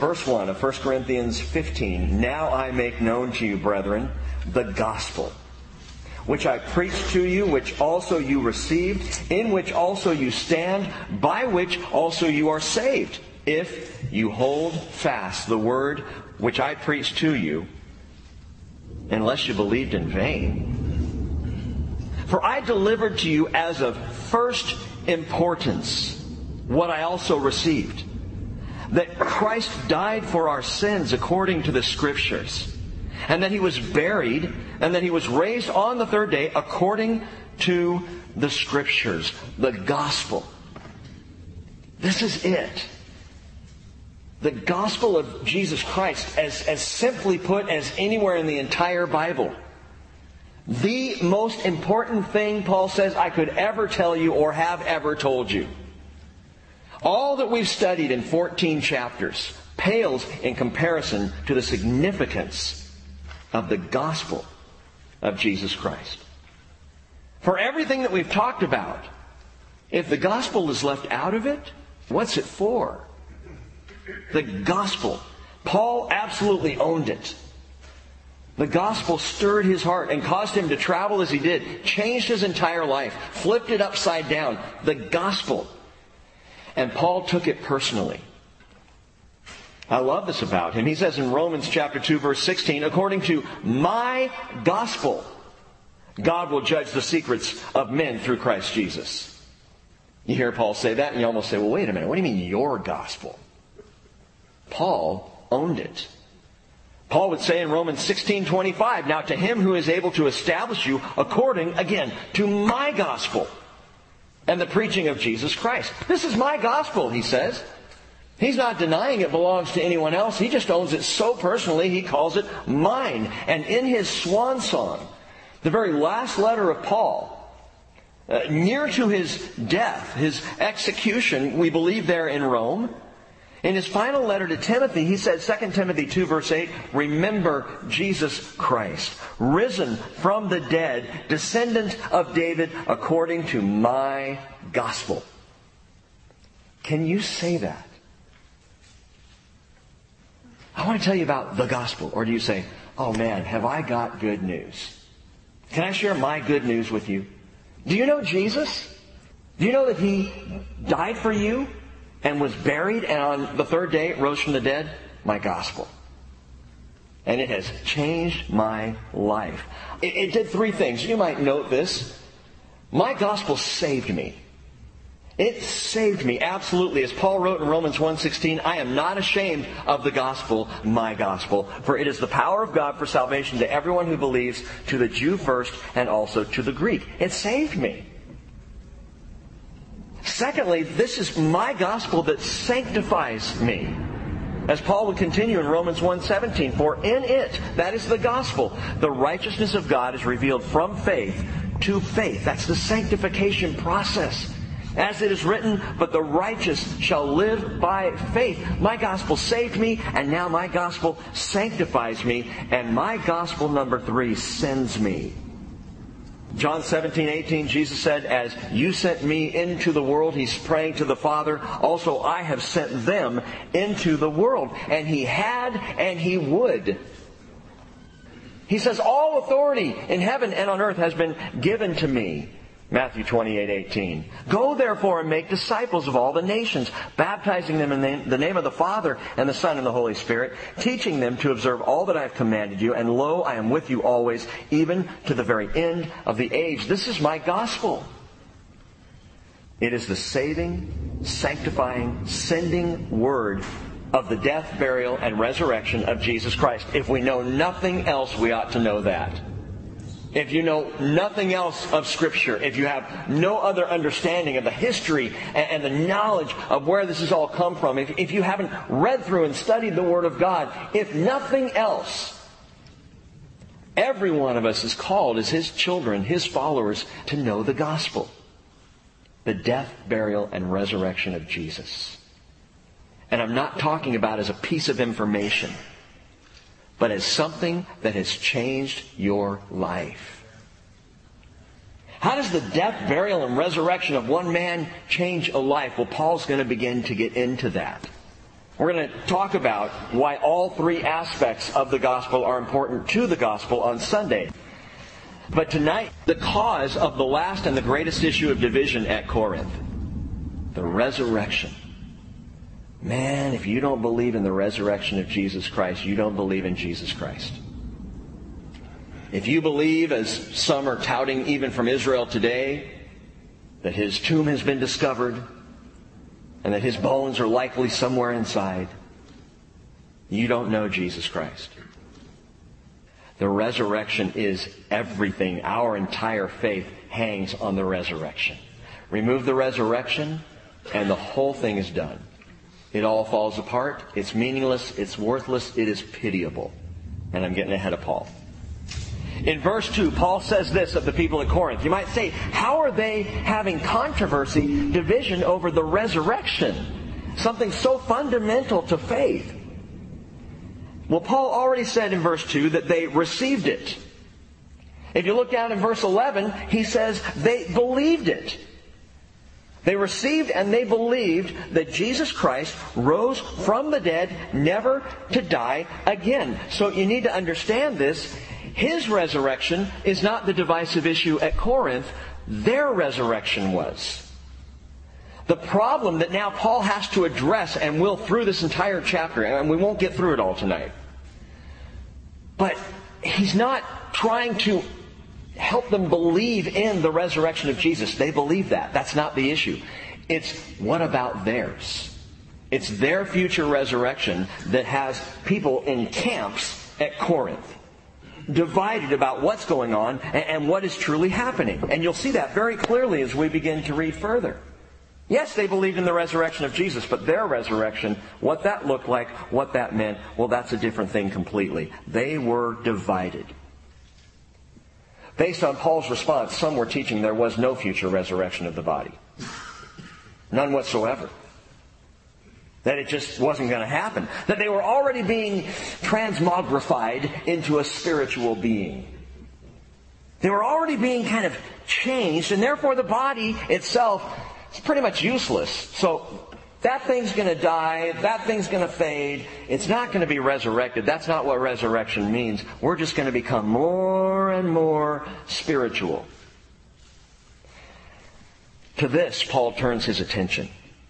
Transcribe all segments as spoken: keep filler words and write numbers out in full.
Verse one of First Corinthians fifteen, "Now I make known to you, brethren, the gospel, which I preached to you, which also you received, in which also you stand, by which also you are saved, if you hold fast the word which I preached to you, unless you believed in vain. For I delivered to you as of first importance what I also received, that Christ died for our sins according to the Scriptures, and that He was buried, and that He was raised on the third day according to the Scriptures." The gospel. This is it. The gospel of Jesus Christ, as, as simply put as anywhere in the entire Bible. The most important thing, Paul says, I could ever tell you or have ever told you. All that we've studied in fourteen chapters pales in comparison to the significance of the gospel of Jesus Christ. For everything that we've talked about, if the gospel is left out of it, what's it for? The gospel. Paul absolutely owned it. The gospel stirred his heart and caused him to travel as he did, changed his entire life, flipped it upside down. The gospel. And Paul took it personally. I love this about him. He says in Romans chapter two, verse sixteen, "According to my gospel, God will judge the secrets of men through Christ Jesus." You hear Paul say that and you almost say, well, wait a minute, what do you mean your gospel? Paul owned it. Paul would say in Romans sixteen twenty-five, "Now to Him who is able to establish you according, again, to my gospel and the preaching of Jesus Christ." This is my gospel, he says. He's not denying it belongs to anyone else. He just owns it so personally, he calls it mine. And in his swan song, the very last letter of Paul, uh, near to his death, his execution, we believe there in Rome, in his final letter to Timothy, he said, Second Timothy two, verse eight, "Remember Jesus Christ, risen from the dead, descendant of David, according to my gospel." Can you say that? I want to tell you about the gospel. Or do you say, oh man, have I got good news? Can I share my good news with you? Do you know Jesus? Do you know that He died for you and was buried and on the third day rose from the dead? My gospel. And it has changed my life. It, it did three things. You might note this. My gospel saved me. It saved me, absolutely. As Paul wrote in Romans one sixteen, "I am not ashamed of the gospel, my gospel, for it is the power of God for salvation to everyone who believes, to the Jew first and also to the Greek." It saved me. Secondly, this is my gospel that sanctifies me. As Paul would continue in Romans one seventeen, "For in it," that is the gospel, "the righteousness of God is revealed from faith to faith." That's the sanctification process. As it is written, "But the righteous shall live by faith." My gospel saved me, and now my gospel sanctifies me. And my gospel, number three, sends me. John seventeen eighteen, Jesus said, "As you sent me into the world," He's praying to the Father, "also I have sent them into the world." And He had and He would. He says, "All authority in heaven and on earth has been given to me." Matthew twenty-eight eighteen. "Go therefore and make disciples of all the nations, baptizing them in the name of the Father and the Son and the Holy Spirit, teaching them to observe all that I have commanded you. And lo, I am with you always, even to the very end of the age." This is my gospel. It is the saving, sanctifying, sending word of the death, burial, and resurrection of Jesus Christ. If we know nothing else, we ought to know that. If you know nothing else of Scripture, if you have no other understanding of the history and the knowledge of where this has all come from, if, if you haven't read through and studied the Word of God, if nothing else, every one of us is called as His children, His followers, to know the gospel. The death, burial, and resurrection of Jesus. And I'm not talking about as a piece of information, but as something that has changed your life. How does the death, burial, and resurrection of one man change a life? Well, Paul's going to begin to get into that. We're going to talk about why all three aspects of the gospel are important to the gospel on Sunday. But tonight, the cause of the last and the greatest issue of division at Corinth, the resurrection. Man, if you don't believe in the resurrection of Jesus Christ, you don't believe in Jesus Christ. If you believe, as some are touting even from Israel today, that his tomb has been discovered and that his bones are likely somewhere inside, you don't know Jesus Christ. The resurrection is everything. Our entire faith hangs on the resurrection. Remove the resurrection, and the whole thing is done. It all falls apart. It's meaningless. It's worthless. It is pitiable. And I'm getting ahead of Paul. In verse two, Paul says this of the people at Corinth. You might say, how are they having controversy, division over the resurrection? Something so fundamental to faith. Well, Paul already said in verse two that they received it. If you look down in verse eleven, he says they believed it. They received and they believed that Jesus Christ rose from the dead, never to die again. So you need to understand this. His resurrection is not the divisive issue at Corinth. Their resurrection was. The problem that now Paul has to address, and will through this entire chapter, and we won't get through it all tonight. But he's not trying to help them believe in the resurrection of Jesus. They believe that. That's not the issue. It's what about theirs? It's their future resurrection that has people in camps at Corinth, divided about what's going on and what is truly happening. And you'll see that very clearly as we begin to read further. Yes, they believed in the resurrection of Jesus, but their resurrection, what that looked like, what that meant, well, that's a different thing completely. They were divided. Based on Paul's response, some were teaching there was no future resurrection of the body. None whatsoever. That it just wasn't going to happen. That they were already being transmogrified into a spiritual being. They were already being kind of changed, and therefore the body itself is pretty much useless. So that thing's going to die, that thing's going to fade, it's not going to be resurrected. That's not what resurrection means. We're just going to become more and more spiritual. To this, Paul turns his attention.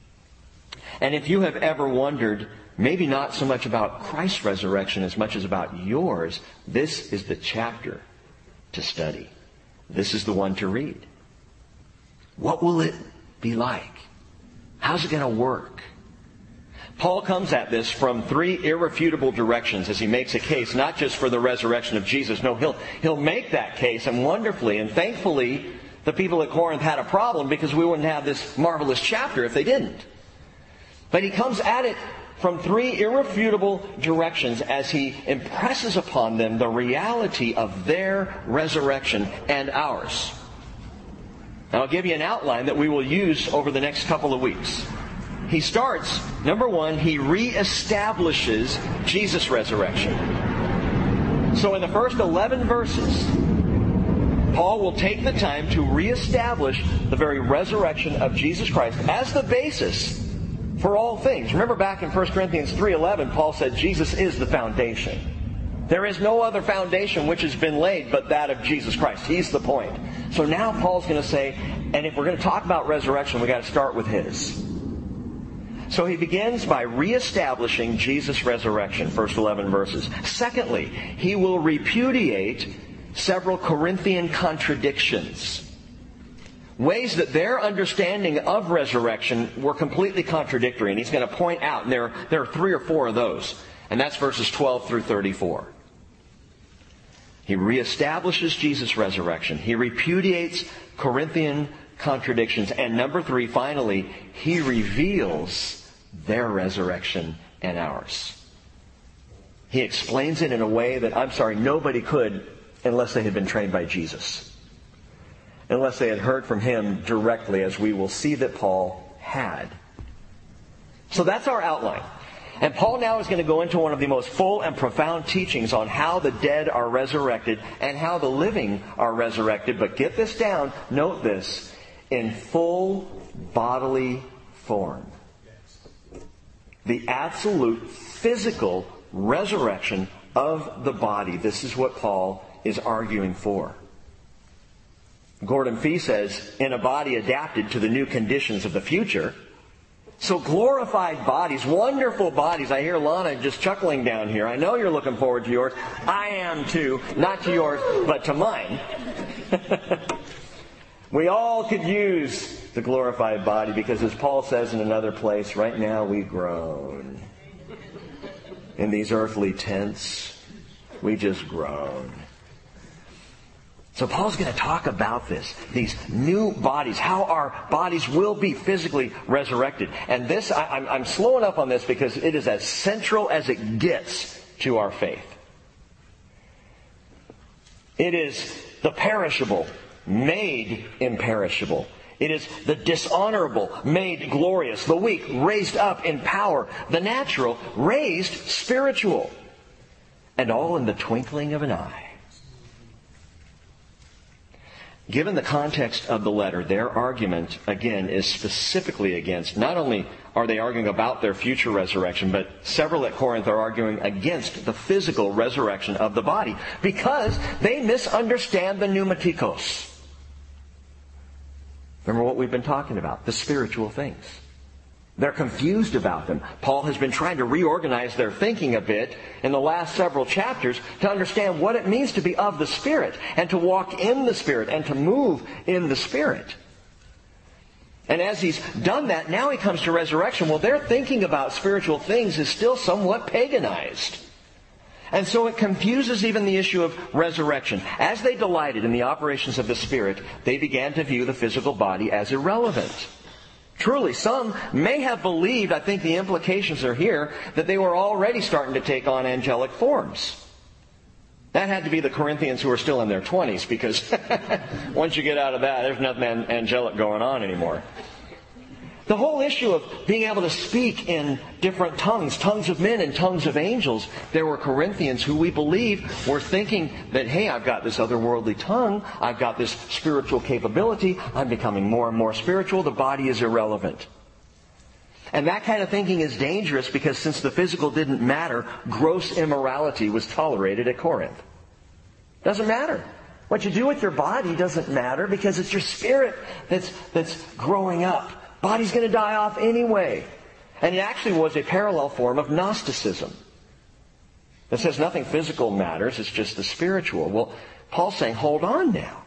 And if you have ever wondered, maybe not so much about Christ's resurrection as much as about yours, this is the chapter to study. This is the one to read. What will it be like? How's it going to work? Paul comes at this from three irrefutable directions as he makes a case, not just for the resurrection of Jesus. No, he'll, he'll make that case, and wonderfully, and thankfully, the people at Corinth had a problem because we wouldn't have this marvelous chapter if they didn't. But he comes at it from three irrefutable directions as he impresses upon them the reality of their resurrection and ours. Now I'll give you an outline that we will use over the next couple of weeks. He starts, number one, he reestablishes Jesus' resurrection. So in the first eleven verses, Paul will take the time to reestablish the very resurrection of Jesus Christ as the basis for all things. Remember back in First Corinthians three eleven, Paul said Jesus is the foundation. There is no other foundation which has been laid but that of Jesus Christ. He's the point. So now Paul's going to say, and if we're going to talk about resurrection, we've got to start with his. So he begins by reestablishing Jesus' resurrection, first eleven verses. Secondly, he will repudiate several Corinthian contradictions. Ways that their understanding of resurrection were completely contradictory. And he's going to point out, and there, there are three or four of those. And that's verses twelve through thirty-four. He reestablishes Jesus' resurrection. He repudiates Corinthian contradictions. And number three, finally, he reveals their resurrection and ours. He explains it in a way that, I'm sorry, nobody could unless they had been trained by Jesus. Unless they had heard from him directly, as we will see that Paul had. So that's our outline. And Paul now is going to go into one of the most full and profound teachings on how the dead are resurrected and how the living are resurrected. But get this down, note this, in full bodily form. The absolute physical resurrection of the body. This is what Paul is arguing for. Gordon Fee says, in a body adapted to the new conditions of the future. So glorified bodies, wonderful bodies. I hear Lana just chuckling down here. I know you're looking forward to yours. I am too. Not to yours, but to mine. We all could use the glorified body because, as Paul says in another place, right now we groan. In these earthly tents, we just groan. So Paul's going to talk about this, these new bodies, how our bodies will be physically resurrected. And this, I, I'm, I'm slowing up on this because it is as central as it gets to our faith. It is the perishable made imperishable. It is the dishonorable made glorious, the weak raised up in power, the natural raised spiritual, and all in the twinkling of an eye. Given the context of the letter, their argument, again, is specifically against, not only are they arguing about their future resurrection, but several at Corinth are arguing against the physical resurrection of the body because they misunderstand the pneumatikos. Remember what we've been talking about, the spiritual things. They're confused about them. Paul has been trying to reorganize their thinking a bit in the last several chapters to understand what it means to be of the Spirit and to walk in the Spirit and to move in the Spirit. And as he's done that, now he comes to resurrection. Well, their thinking about spiritual things is still somewhat paganized. And so it confuses even the issue of resurrection. As they delighted in the operations of the Spirit, they began to view the physical body as irrelevant. Truly, some may have believed, I think the implications are here, that they were already starting to take on angelic forms. That had to be the Corinthians who were still in their twenties, because once you get out of that, there's nothing angelic going on anymore. The whole issue of being able to speak in different tongues, tongues of men and tongues of angels, there were Corinthians who we believe were thinking that, hey, I've got this otherworldly tongue, I've got this spiritual capability, I'm becoming more and more spiritual, the body is irrelevant. And that kind of thinking is dangerous because since the physical didn't matter, gross immorality was tolerated at Corinth. Doesn't matter. What you do with your body doesn't matter because it's your spirit that's, that's growing up. Body's going to die off anyway. And it actually was a parallel form of Gnosticism. That says nothing physical matters, it's just the spiritual. Well, Paul's saying, hold on now.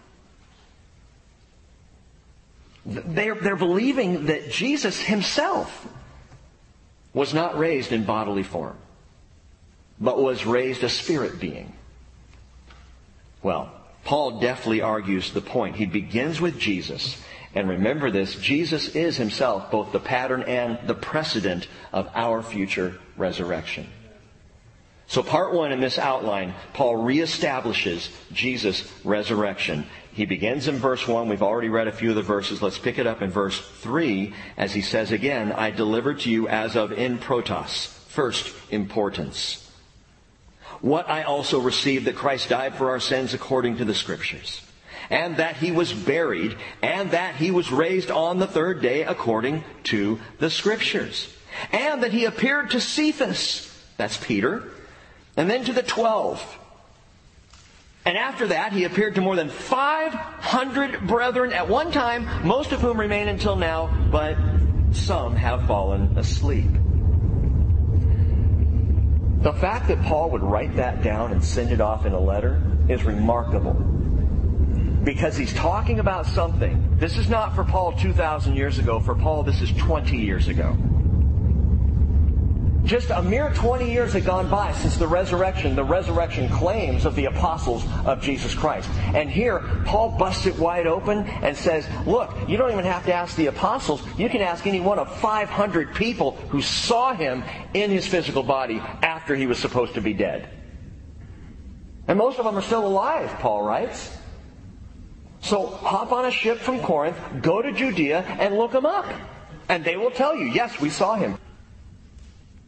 They're, they're believing that Jesus himself was not raised in bodily form, but was raised a spirit being. Well, Paul deftly argues the point. He begins with Jesus. And remember this, Jesus is himself both the pattern and the precedent of our future resurrection. So part one in this outline, Paul reestablishes Jesus' resurrection. He begins in verse one. We've already read a few of the verses. Let's pick it up in verse three as he says again, I delivered to you as of in protos, first importance. What I also received, that Christ died for our sins according to the Scriptures. And that he was buried, and that he was raised on the third day according to the Scriptures. And that he appeared to Cephas, that's Peter, and then to the twelve. And after that, he appeared to more than five hundred brethren at one time, most of whom remain until now, but some have fallen asleep. The fact that Paul would write that down and send it off in a letter is remarkable. Because he's talking about something. This is not for Paul two thousand years ago. For Paul, this is twenty years ago. Just a mere twenty years had gone by since the resurrection, the resurrection claims of the apostles of Jesus Christ. And here, Paul busts it wide open and says, look, you don't even have to ask the apostles. You can ask any one of five hundred people who saw him in his physical body after he was supposed to be dead. And most of them are still alive, Paul writes. So hop on a ship from Corinth, go to Judea, and look him up. And they will tell you, yes, we saw him.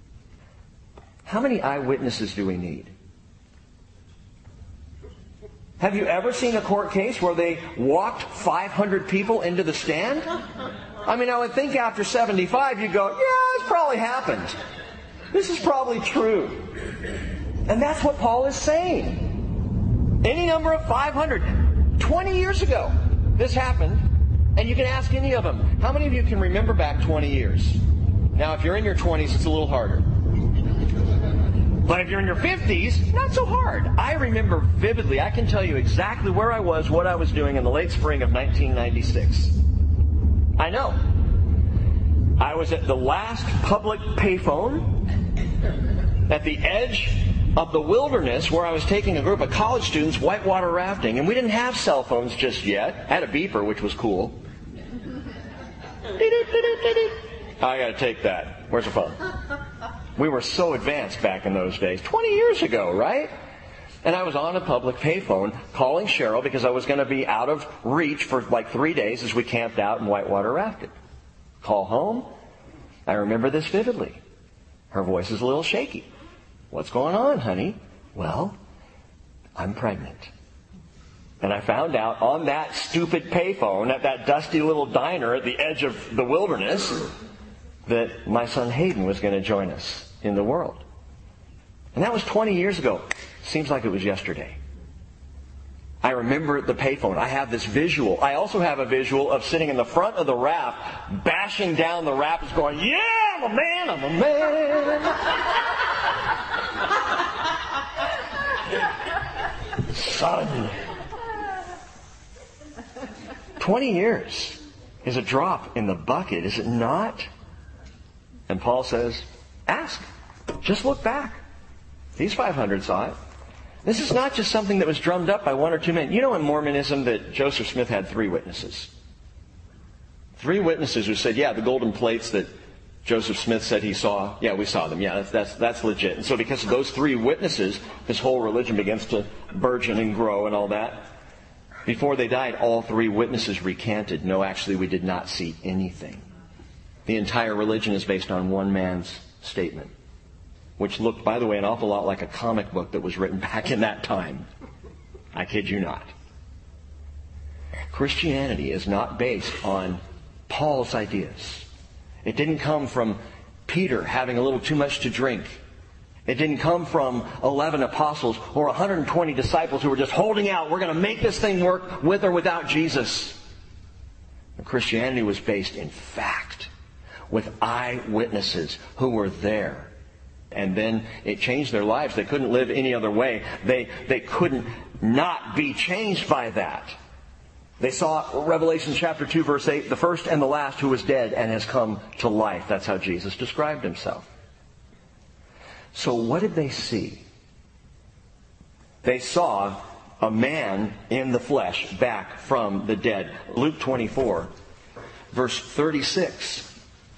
How many eyewitnesses do we need? Have you ever seen a court case where they walked five hundred people into the stand? I mean, I would think after seventy-five you'd go, yeah, it's probably happened. This is probably true. And that's what Paul is saying. Any number of five hundred. twenty years ago, this happened. And you can ask any of them, how many of you can remember back twenty years? Now, if you're in your twenties, it's a little harder. But if you're in your fifties, not so hard. I remember vividly. I can tell you exactly where I was, what I was doing in the late spring of nineteen ninety-six. I know. I was at the last public payphone at the edge of the wilderness where I was taking a group of college students whitewater rafting. And we didn't have cell phones just yet. I had a beeper, which was cool. I got to take that. Where's the phone? We were so advanced back in those days. twenty years ago, right? And I was on a public payphone calling Cheryl because I was going to be out of reach for like three days as we camped out and whitewater rafted. Call home. I remember this vividly. Her voice is a little shaky. What's going on, honey? Well, I'm pregnant. And I found out on that stupid payphone at that dusty little diner at the edge of the wilderness that my son Hayden was going to join us in the world. And that was twenty years ago. Seems like it was yesterday. I remember the payphone. I have this visual. I also have a visual of sitting in the front of the raft, bashing down the rapids going, yeah, I'm a man, I'm a man. Son. twenty years is a drop in the bucket, is it not? And Paul says, ask. Just look back. These five hundred saw it. This is not just something that was drummed up by one or two men. You know in Mormonism that Joseph Smith had three witnesses. Three witnesses who said, yeah, the golden plates that Joseph Smith said he saw, yeah, we saw them. Yeah, that's, that's, that's legit. And so because of those three witnesses, his whole religion begins to burgeon and grow and all that. Before they died, all three witnesses recanted, no, actually, we did not see anything. The entire religion is based on one man's statement, which looked, by the way, an awful lot like a comic book that was written back in that time. I kid you not. Christianity is not based on Paul's ideas. It didn't come from Peter having a little too much to drink. It didn't come from eleven apostles or one hundred twenty disciples who were just holding out. We're going to make this thing work with or without Jesus. Christianity was based in fact, with eyewitnesses who were there. And then it changed their lives. They couldn't live any other way. They, they couldn't not be changed by that. They saw Revelation chapter two, verse eight, the first and the last who was dead and has come to life. That's how Jesus described himself. So what did they see? They saw a man in the flesh back from the dead. Luke twenty-four, verse thirty-six.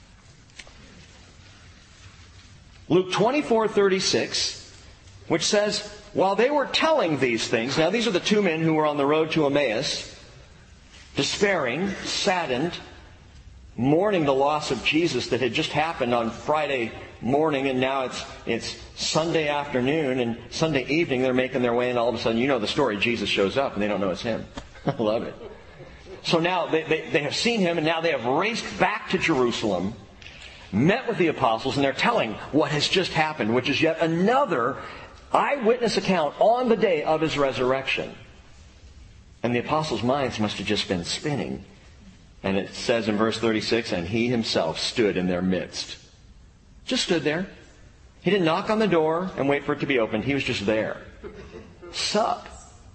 Luke twenty-four, thirty-six, which says, while they were telling these things, now these are the two men who were on the road to Emmaus, despairing, saddened, mourning the loss of Jesus that had just happened on Friday morning, and now it's it's Sunday afternoon and Sunday evening. They're making their way, and all of a sudden, you know the story, Jesus shows up, and they don't know it's him. I love it. So now they, they, they have seen him, and now they have raced back to Jerusalem, met with the apostles, and they're telling what has just happened, which is yet another eyewitness account on the day of his resurrection. And the apostles' minds must have just been spinning. And it says in verse thirty-six, and he himself stood in their midst. Just stood there. He didn't knock on the door and wait for it to be opened. He was just there. Sup?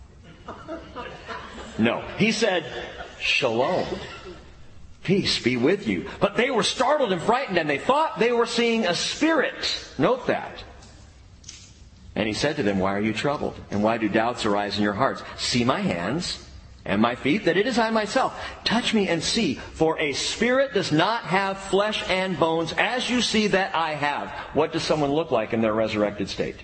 No. He said, Shalom. Peace be with you. But they were startled and frightened, and they thought they were seeing a spirit. Note that. And he said to them, why are you troubled? And why do doubts arise in your hearts? See my hands and my feet, that it is I myself. Touch me and see, for a spirit does not have flesh and bones, as you see that I have. What does someone look like in their resurrected state?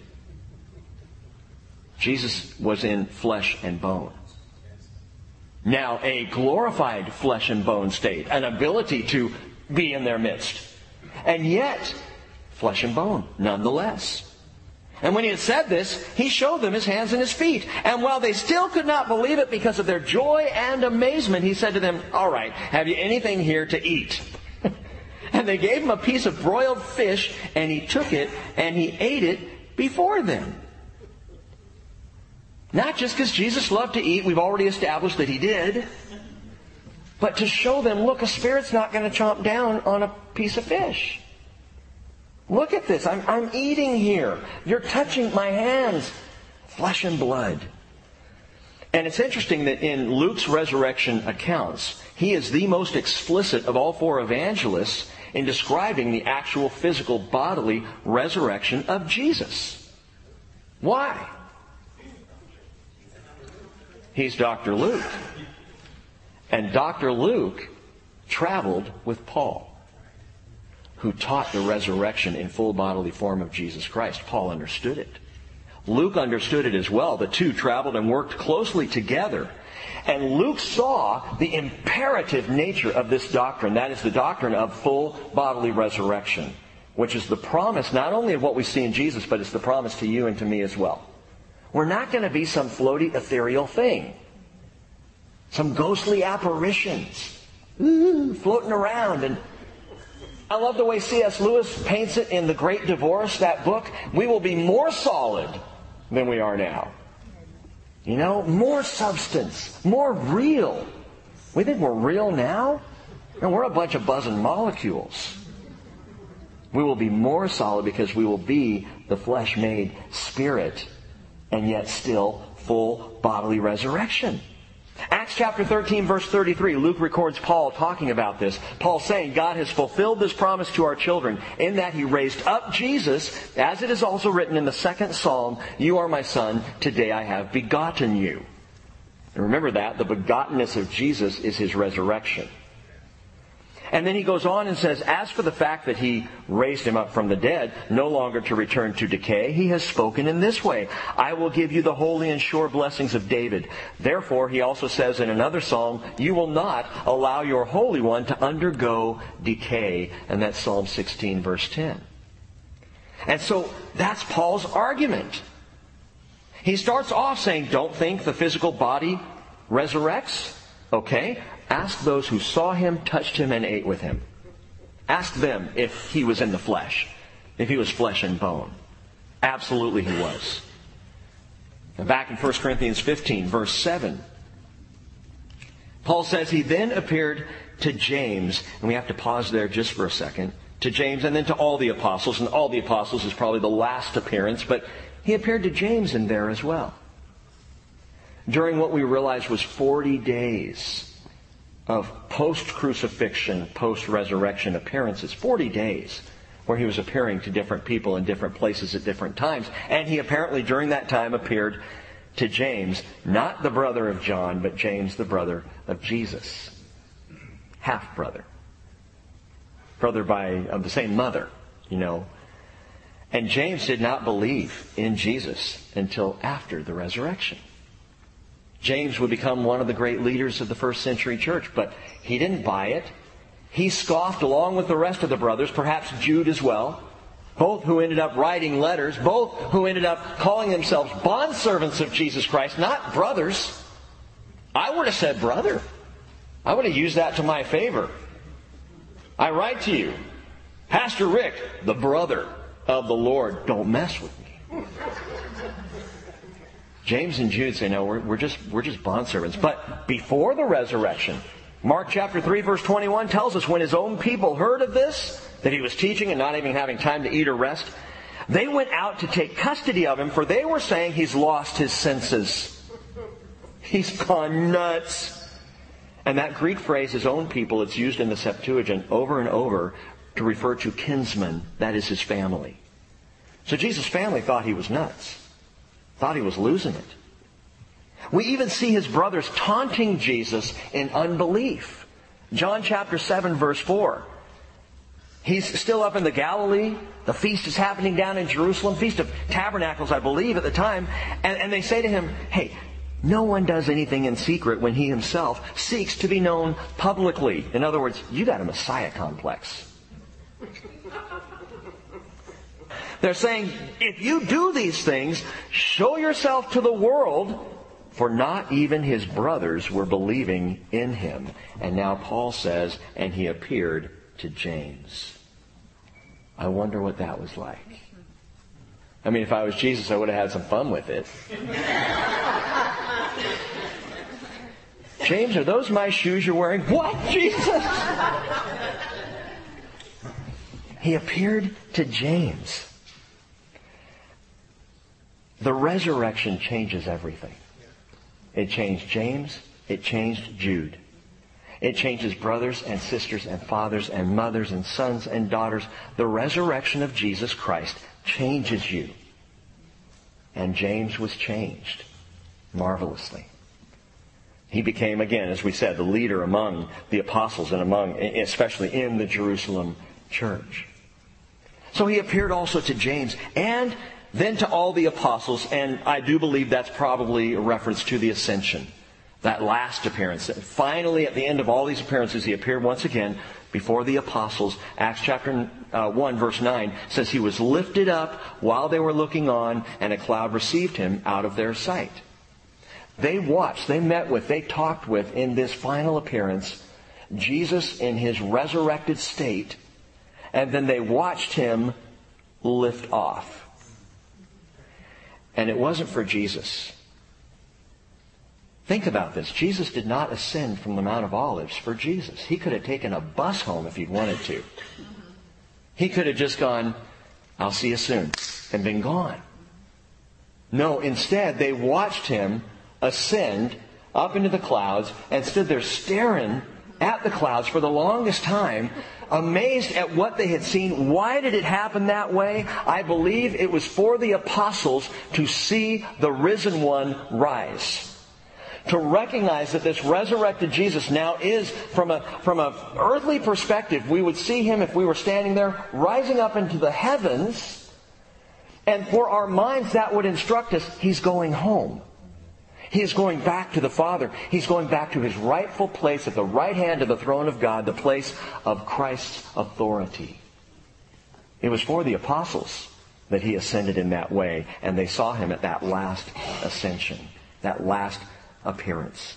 Jesus was in flesh and bone. Now, a glorified flesh and bone state, an ability to be in their midst. And yet, flesh and bone, nonetheless. And when he had said this, he showed them his hands and his feet. And while they still could not believe it because of their joy and amazement, he said to them, "All right, have you anything here to eat?" And they gave him a piece of broiled fish, and he took it, and he ate it before them. Not just because Jesus loved to eat, we've already established that he did, but to show them, look, a spirit's not going to chomp down on a piece of fish. Look at this. I'm, I'm eating here. You're touching my hands. Flesh and blood. And it's interesting that in Luke's resurrection accounts, he is the most explicit of all four evangelists in describing the actual physical bodily resurrection of Jesus. Why? He's Doctor Luke. And Doctor Luke traveled with Paul, who taught the resurrection in full bodily form of Jesus Christ. Paul understood it. Luke understood it as well. The two traveled and worked closely together. And Luke saw the imperative nature of this doctrine. That is the doctrine of full bodily resurrection, which is the promise not only of what we see in Jesus, but it's the promise to you and to me as well. We're not going to be some floaty, ethereal thing. Some ghostly apparitions ooh, floating around. And I love the way C S Lewis paints it in The Great Divorce, that book. We will be more solid than we are now. You know, more substance, more real. We think we're real now? And we're a bunch of buzzing molecules. We will be more solid because we will be the flesh-made spirit, and yet still full bodily resurrection. Acts chapter thirteen, verse thirty-three, Luke records Paul talking about this. Paul saying, God has fulfilled this promise to our children in that he raised up Jesus, as it is also written in the second psalm, you are my son, today I have begotten you. And remember that, the begottenness of Jesus is his resurrection. And then he goes on and says, as for the fact that he raised him up from the dead, no longer to return to decay, he has spoken in this way, I will give you the holy and sure blessings of David. Therefore, he also says in another psalm, you will not allow your Holy One to undergo decay. And that's Psalm sixteen, verse ten. And so that's Paul's argument. He starts off saying, don't think the physical body resurrects. Okay? Ask those who saw him, touched him, and ate with him. Ask them if he was in the flesh, if he was flesh and bone. Absolutely he was. And back in First Corinthians fifteen, verse seven, Paul says he then appeared to James, and we have to pause there just for a second, to James and then to all the apostles, and all the apostles is probably the last appearance, but he appeared to James in there as well. During what we realized was forty days of post-crucifixion, post-resurrection appearances. forty days where he was appearing to different people in different places at different times. And he apparently during that time appeared to James, not the brother of John, but James, the brother of Jesus. Half-brother. Brother by of the same mother, you know. And James did not believe in Jesus until after the resurrection. James would become one of the great leaders of the first century church, but he didn't buy it. He scoffed along with the rest of the brothers, perhaps Jude as well, both who ended up writing letters, both who ended up calling themselves bondservants of Jesus Christ, not brothers. I would have said brother. I would have used that to my favor. I write to you, Pastor Rick, the brother of the Lord, don't mess with me. James and Jude say, no, we're, we're just we're just bondservants. But before the resurrection, Mark chapter three, verse twenty-one tells us when his own people heard of this, that he was teaching and not even having time to eat or rest, they went out to take custody of him, for they were saying he's lost his senses. He's gone nuts. And that Greek phrase, his own people, it's used in the Septuagint over and over to refer to kinsmen, that is his family. So Jesus' family thought he was nuts. Thought he was losing it. We even see his brothers taunting Jesus in unbelief. John chapter seven, verse four. He's still up in the Galilee. The feast is happening down in Jerusalem. Feast of Tabernacles, I believe, at the time. And, and they say to him, hey, no one does anything in secret when he himself seeks to be known publicly. In other words, you got a Messiah complex. They're saying, if you do these things, show yourself to the world, for not even his brothers were believing in him. And now Paul says, and he appeared to James. I wonder what that was like. I mean, if I was Jesus, I would have had some fun with it. James, are those my shoes you're wearing? What? Jesus! He appeared to James. The resurrection changes everything. It changed James. It changed Jude. It changes brothers and sisters and fathers and mothers and sons and daughters. The resurrection of Jesus Christ changes you. And James was changed marvelously. He became, again, as we said, the leader among the apostles and among, especially in the Jerusalem church. So he appeared also to James and then to all the apostles, and I do believe that's probably a reference to the ascension. That last appearance. Finally, at the end of all these appearances, he appeared once again before the apostles. Acts chapter uh, one, verse nine says he was lifted up while they were looking on, and a cloud received him out of their sight. They watched, they met with, they talked with, in this final appearance, Jesus in his resurrected state, and then they watched him lift off. And it wasn't for Jesus. Think about this. Jesus did not ascend from the Mount of Olives for Jesus. He could have taken a bus home if he'd wanted to. He could have just gone, I'll see you soon, and been gone. No, instead, they watched him ascend up into the clouds and stood there staring at the clouds for the longest time, amazed at what they had seen. Why did it happen that way? I believe it was for the apostles to see the risen one rise. To recognize that this resurrected Jesus now is, from a from an earthly perspective, we would see him if we were standing there, rising up into the heavens. And for our minds, that would instruct us, he's going home. He is going back to the Father. He's going back to his rightful place at the right hand of the throne of God, the place of Christ's authority. It was for the apostles that he ascended in that way, and they saw him at that last ascension, that last appearance.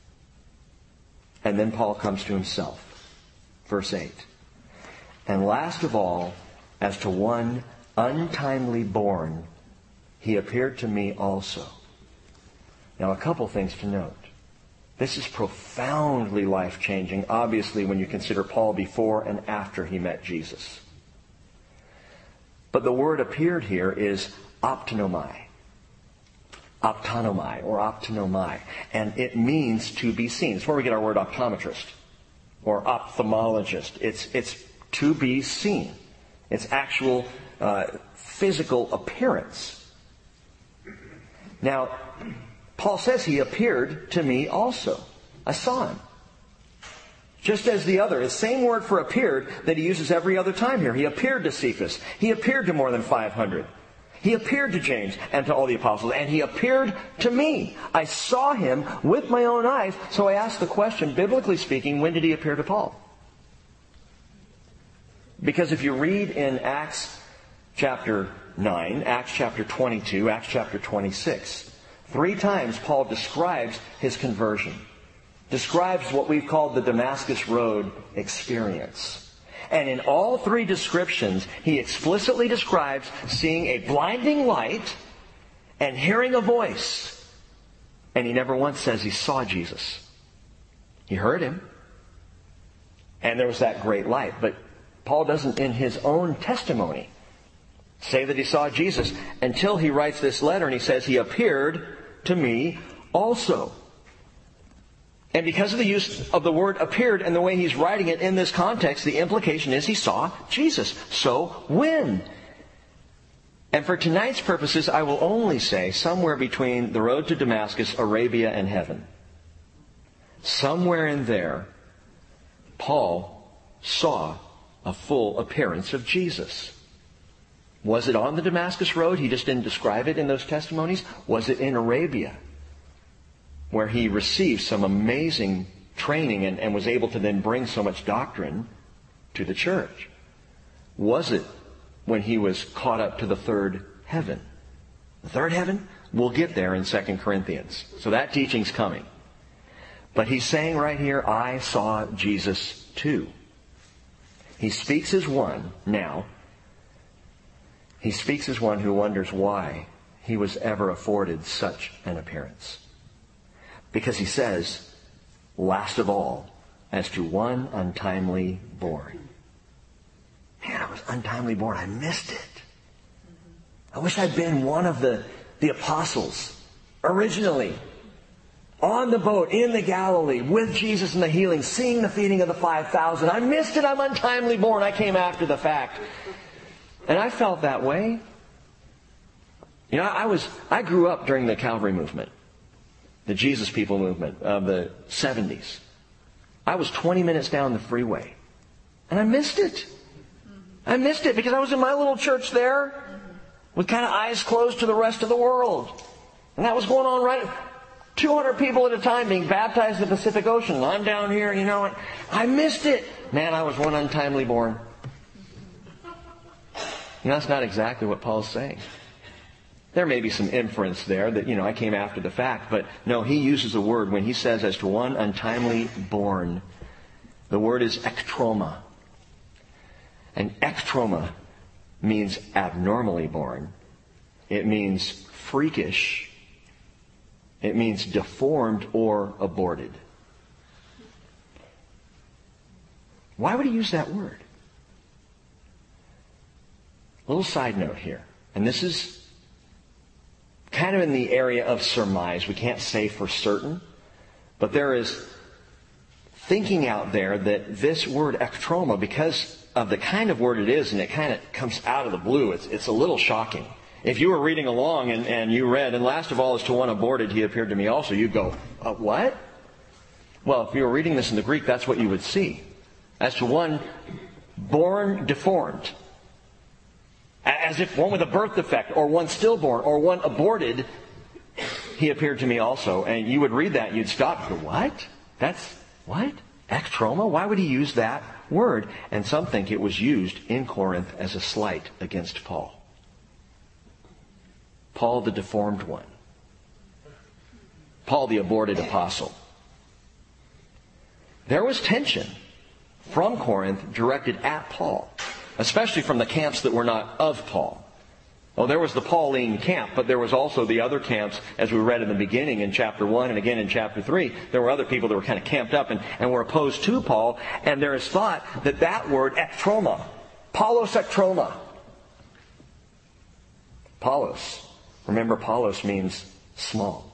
And then Paul comes to himself. Verse eight. And last of all, as to one untimely born, he appeared to me also. Now, a couple things to note. This is profoundly life-changing, obviously, when you consider Paul before and after he met Jesus. But the word appeared here is optonomai. Optonomai, or optonomai. And it means to be seen. It's where we get our word optometrist or ophthalmologist. It's, it's to be seen. It's actual uh, physical appearance. Now, Paul says he appeared to me also. I saw him. Just as the other, the same word for appeared that he uses every other time here. He appeared to Cephas. He appeared to more than five hundred. He appeared to James and to all the apostles. And he appeared to me. I saw him with my own eyes. So I asked the question, biblically speaking, when did he appear to Paul? Because if you read in Acts chapter nine, Acts chapter twenty-two, Acts chapter twenty-six, three times Paul describes his conversion. Describes what we've called the Damascus Road experience. And in all three descriptions, he explicitly describes seeing a blinding light and hearing a voice. And he never once says he saw Jesus. He heard him. And there was that great light. But Paul doesn't, in his own testimony, say that he saw Jesus until he writes this letter and he says, he appeared to me also. And because of the use of the word appeared and the way he's writing it in this context, the implication is he saw Jesus. So when? And for tonight's purposes, I will only say somewhere between the road to Damascus, Arabia, and heaven. Somewhere in there, Paul saw a full appearance of Jesus. Was it on the Damascus Road? He just didn't describe it in those testimonies. Was it in Arabia, where he received some amazing training and, and was able to then bring so much doctrine to the church? Was it when he was caught up to the third heaven. The third heaven? We'll get there in Second Corinthians. So that teaching's coming. But he's saying right here, I saw Jesus too. He speaks as one now. He speaks as one who wonders why he was ever afforded such an appearance. Because he says, last of all, as to one untimely born. Man, I was untimely born. I missed it. I wish I'd been one of the, the apostles originally on the boat in the Galilee with Jesus in the healing, seeing the feeding of the five thousand. I missed it. I'm untimely born. I came after the fact. And I felt that way. You know, I was, I grew up during the Calvary movement, the Jesus People movement of the seventies. I was twenty minutes down the freeway. And I missed it. I missed it because I was in my little church there with kind of eyes closed to the rest of the world. And that was going on right, two hundred people at a time being baptized in the Pacific Ocean. And I'm down here, you know, and I missed it. Man, I was one untimely born. You know, that's not exactly what Paul's saying. There may be some inference there that, you know, I came after the fact. But no, he uses a word when he says as to one untimely born. The word is ektroma. And ektroma means abnormally born. It means freakish. It means deformed or aborted. Why would he use that word? A little side note here. And this is kind of in the area of surmise. We can't say for certain. But there is thinking out there that this word ektroma, because of the kind of word it is, and it kind of comes out of the blue, it's, it's a little shocking. If you were reading along and, and you read, and last of all as to one aborted, he appeared to me also, you'd go, uh, what? Well, if you were reading this in the Greek, that's what you would see. As to one born deformed. As if one with a birth defect, or one stillborn, or one aborted, he appeared to me also. And you would read that and you'd stop. And go, what? That's, what? Ektroma? Why would he use that word? And some think it was used in Corinth as a slight against Paul. Paul the deformed one. Paul the aborted apostle. There was tension from Corinth directed at Paul, especially from the camps that were not of Paul. Oh, there was the Pauline camp, but there was also the other camps, as we read in the beginning in chapter one and again in chapter three. There were other people that were kind of camped up and, and were opposed to Paul, and there is thought that that word, ektroma, Paulos ektroma. Paulos. Remember, Paulos means small.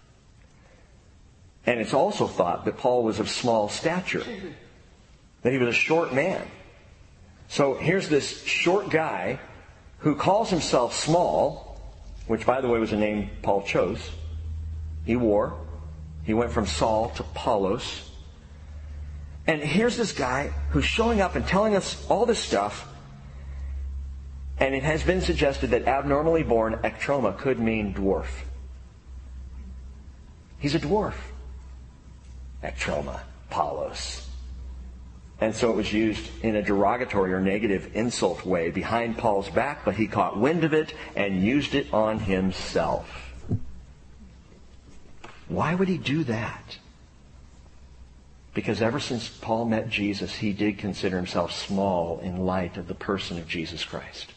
And it's also thought that Paul was of small stature, that he was a short man. So here's this short guy who calls himself small, which, by the way, was a name Paul chose. He wore. He went from Saul to Paulos. And here's this guy who's showing up and telling us all this stuff. And it has been suggested that abnormally born ektroma could mean dwarf. He's a dwarf. Ektroma, Paulos. And so it was used in a derogatory or negative insult way behind Paul's back, but he caught wind of it and used it on himself. Why would he do that? Because ever since Paul met Jesus, he did consider himself small in light of the person of Jesus Christ.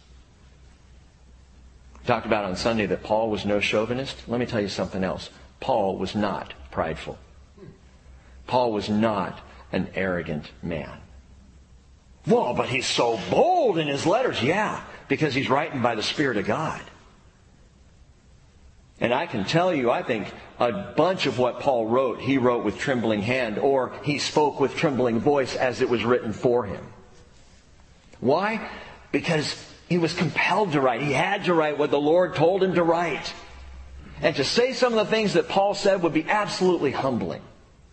We talked about on Sunday that Paul was no chauvinist. Let me tell you something else. Paul was not prideful. Paul was not an arrogant man. Well, but he's so bold in his letters. Yeah, because he's writing by the Spirit of God. And I can tell you, I think a bunch of what Paul wrote, he wrote with trembling hand, or he spoke with trembling voice as it was written for him. Why? Because he was compelled to write. He had to write what the Lord told him to write. And to say some of the things that Paul said would be absolutely humbling.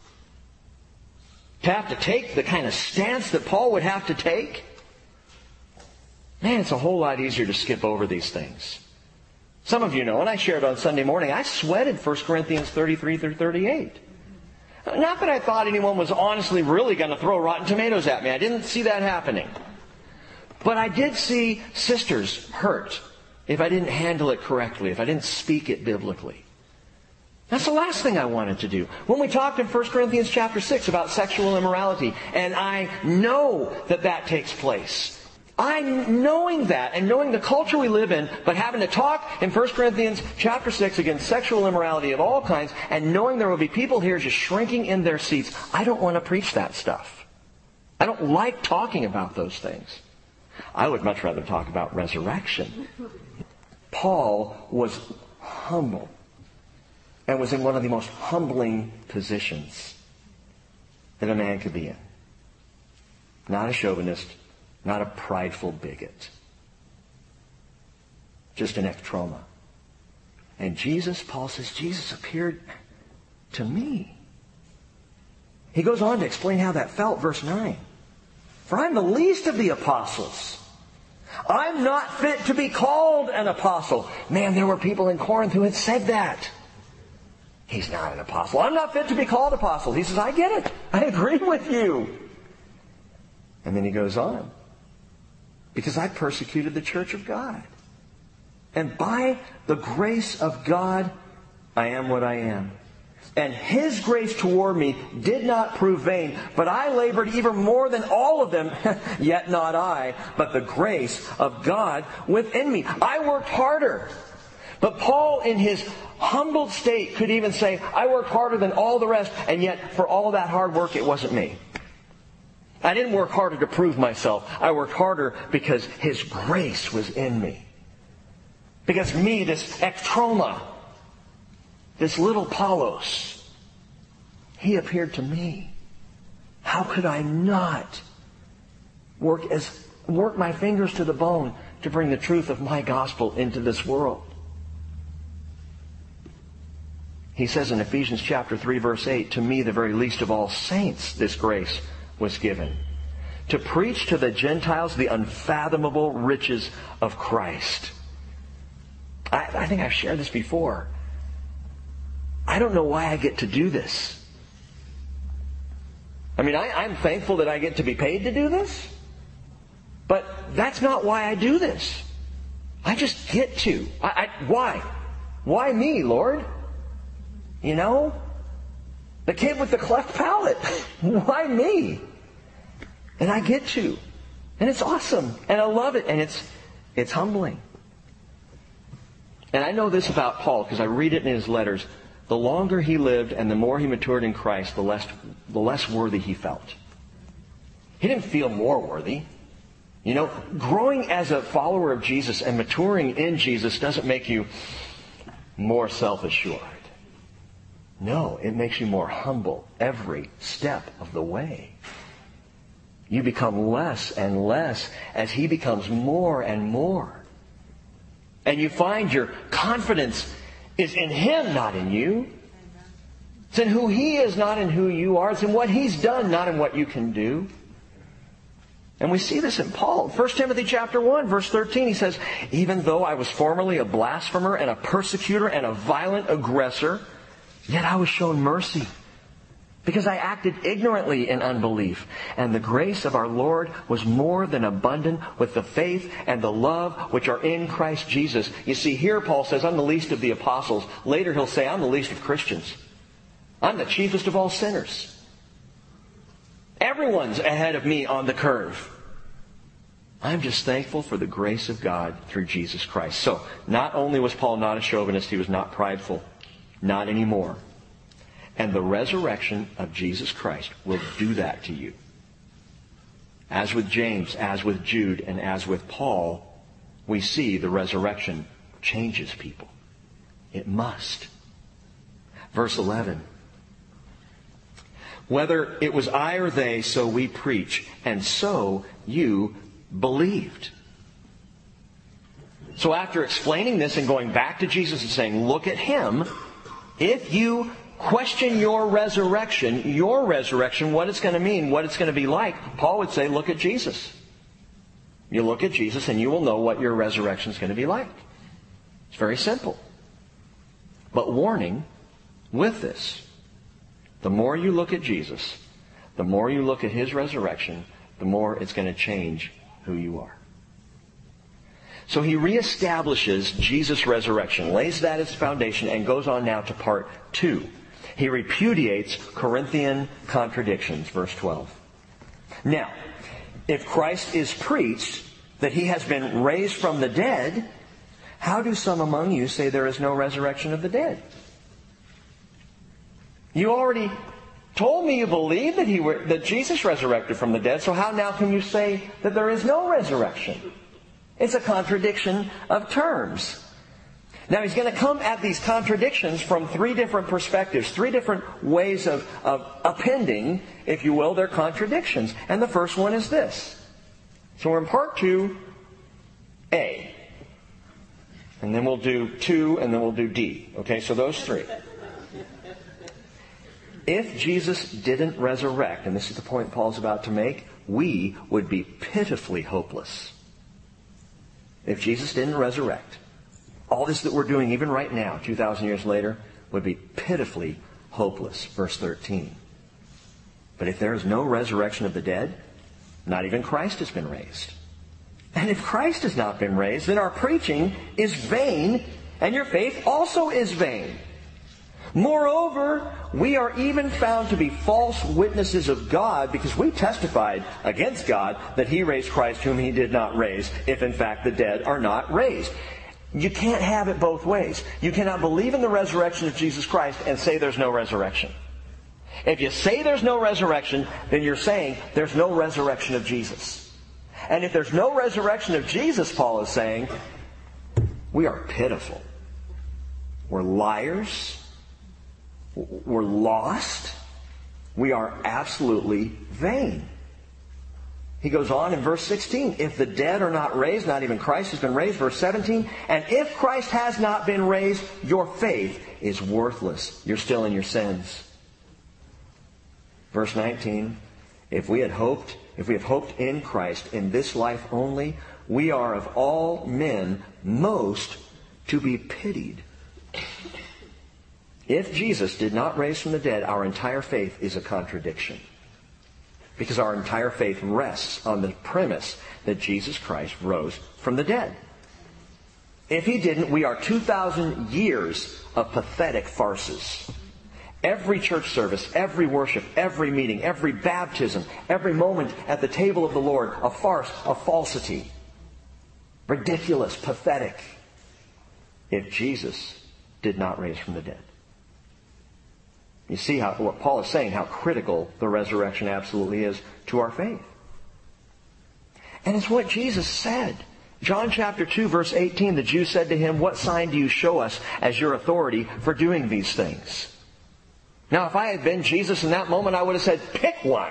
To have to take the kind of stance that Paul would have to take, man, it's a whole lot easier to skip over these things. Some of you know, and I shared on Sunday morning, I sweated First Corinthians thirty-three through thirty-eight. Not that I thought anyone was honestly really going to throw rotten tomatoes at me. I didn't see that happening. But I did see sisters hurt if I didn't handle it correctly, if I didn't speak it biblically. That's the last thing I wanted to do. When we talked in First Corinthians chapter six about sexual immorality, and I know that that takes place. I, knowing that, and knowing the culture we live in, but having to talk in First Corinthians chapter six against sexual immorality of all kinds, and knowing there will be people here just shrinking in their seats, I don't want to preach that stuff. I don't like talking about those things. I would much rather talk about resurrection. Paul was humble, and was in one of the most humbling positions that a man could be in. Not a chauvinist, not a prideful bigot. Just an ectroma. And Jesus, Paul says, Jesus appeared to me. He goes on to explain how that felt, verse nine. For I'm the least of the apostles. I'm not fit to be called an apostle. Man, there were people in Corinth who had said that. He's not an apostle. I'm not fit to be called apostle. He says, I get it. I agree with you. And then he goes on. Because I persecuted the church of God. And by the grace of God, I am what I am. And His grace toward me did not prove vain, but I labored even more than all of them, yet not I, but the grace of God within me. I worked harder. But Paul, in his humbled state, could even say, I worked harder than all the rest, and yet for all that hard work, it wasn't me. I didn't work harder to prove myself. I worked harder because His grace was in me. Because me, this ectroma, this little Paulos, he appeared to me. How could I not work as work my fingers to the bone to bring the truth of my gospel into this world? He says in Ephesians chapter three, verse eight, to me, the very least of all saints, this grace was given, to preach to the Gentiles the unfathomable riches of Christ. I, I think I've shared this before. I don't know why I get to do this. I mean, I, I'm thankful that I get to be paid to do this, but that's not why I do this. I just get to. I, I, why? Why me, Lord? You know? The kid with the cleft palate. Why me? And I get to. And it's awesome. And I love it. And it's it's humbling. And I know this about Paul because I read it in his letters. The longer he lived and the more he matured in Christ, the less the less worthy he felt. He didn't feel more worthy. You know, growing as a follower of Jesus and maturing in Jesus doesn't make you more self-assured. No, it makes you more humble every step of the way. You become less and less as He becomes more and more. And you find your confidence is in Him, not in you. It's in who He is, not in who you are. It's in what He's done, not in what you can do. And we see this in Paul. First Timothy chapter one, verse thirteen, he says, even though I was formerly a blasphemer and a persecutor and a violent aggressor, yet I was shown mercy, because I acted ignorantly in unbelief. And the grace of our Lord was more than abundant with the faith and the love which are in Christ Jesus. You see, here Paul says, I'm the least of the apostles. Later he'll say, I'm the least of Christians. I'm the chiefest of all sinners. Everyone's ahead of me on the curve. I'm just thankful for the grace of God through Jesus Christ. So, not only was Paul not a chauvinist, he was not prideful. Not anymore. And the resurrection of Jesus Christ will do that to you. As with James, as with Jude, and as with Paul, we see the resurrection changes people. It must. Verse eleven. Whether it was I or they, so we preach, and so you believed. So after explaining this and going back to Jesus and saying, look at Him, if you question your resurrection, your resurrection, what it's going to mean, what it's going to be like, Paul would say, look at Jesus. You look at Jesus and you will know what your resurrection is going to be like. It's very simple. But warning with this. The more you look at Jesus, the more you look at His resurrection, the more it's going to change who you are. So he reestablishes Jesus' resurrection, lays that as foundation, and goes on now to part two. He repudiates Corinthian contradictions, verse twelve. Now, if Christ is preached that he has been raised from the dead, how do some among you say there is no resurrection of the dead? You already told me you believe that he were, that Jesus resurrected from the dead, so how now can you say that there is no resurrection? It's a contradiction of terms. Now he's going to come at these contradictions from three different perspectives, three different ways of, of appending, if you will, their contradictions. And the first one is this. So we're in part two, A. And then we'll do two, and then we'll do D. Okay, so those three. If Jesus didn't resurrect, and this is the point Paul's about to make, we would be pitifully hopeless. If Jesus didn't resurrect, all this that we're doing even right now, two thousand years later, would be pitifully hopeless. Verse thirteen. But if there is no resurrection of the dead, not even Christ has been raised. And if Christ has not been raised, then our preaching is vain, and your faith also is vain. Moreover, we are even found to be false witnesses of God, because we testified against God that He raised Christ whom He did not raise, if in fact the dead are not raised. You can't have it both ways. You cannot believe in the resurrection of Jesus Christ and say there's no resurrection. If you say there's no resurrection, then you're saying there's no resurrection of Jesus. And if there's no resurrection of Jesus, Paul is saying, we are pitiful. We're liars. We're lost. We are absolutely vain. He goes on in verse sixteen, if the dead are not raised, not even Christ has been raised. Verse seventeen, and if Christ has not been raised, your faith is worthless. You're still in your sins. Verse nineteen, if we had hoped, if we have hoped in Christ in this life only, we are of all men most to be pitied. If Jesus did not raise from the dead, our entire faith is a contradiction. Because our entire faith rests on the premise that Jesus Christ rose from the dead. If He didn't, we are two thousand years of pathetic farces. Every church service, every worship, every meeting, every baptism, every moment at the table of the Lord, a farce, a falsity. Ridiculous, pathetic. If Jesus did not raise from the dead. You see how what Paul is saying, how critical the resurrection absolutely is to our faith. And it's what Jesus said. John chapter two, verse eighteen, the Jews said to Him, what sign do you show us as your authority for doing these things? Now, if I had been Jesus in that moment, I would have said, pick one.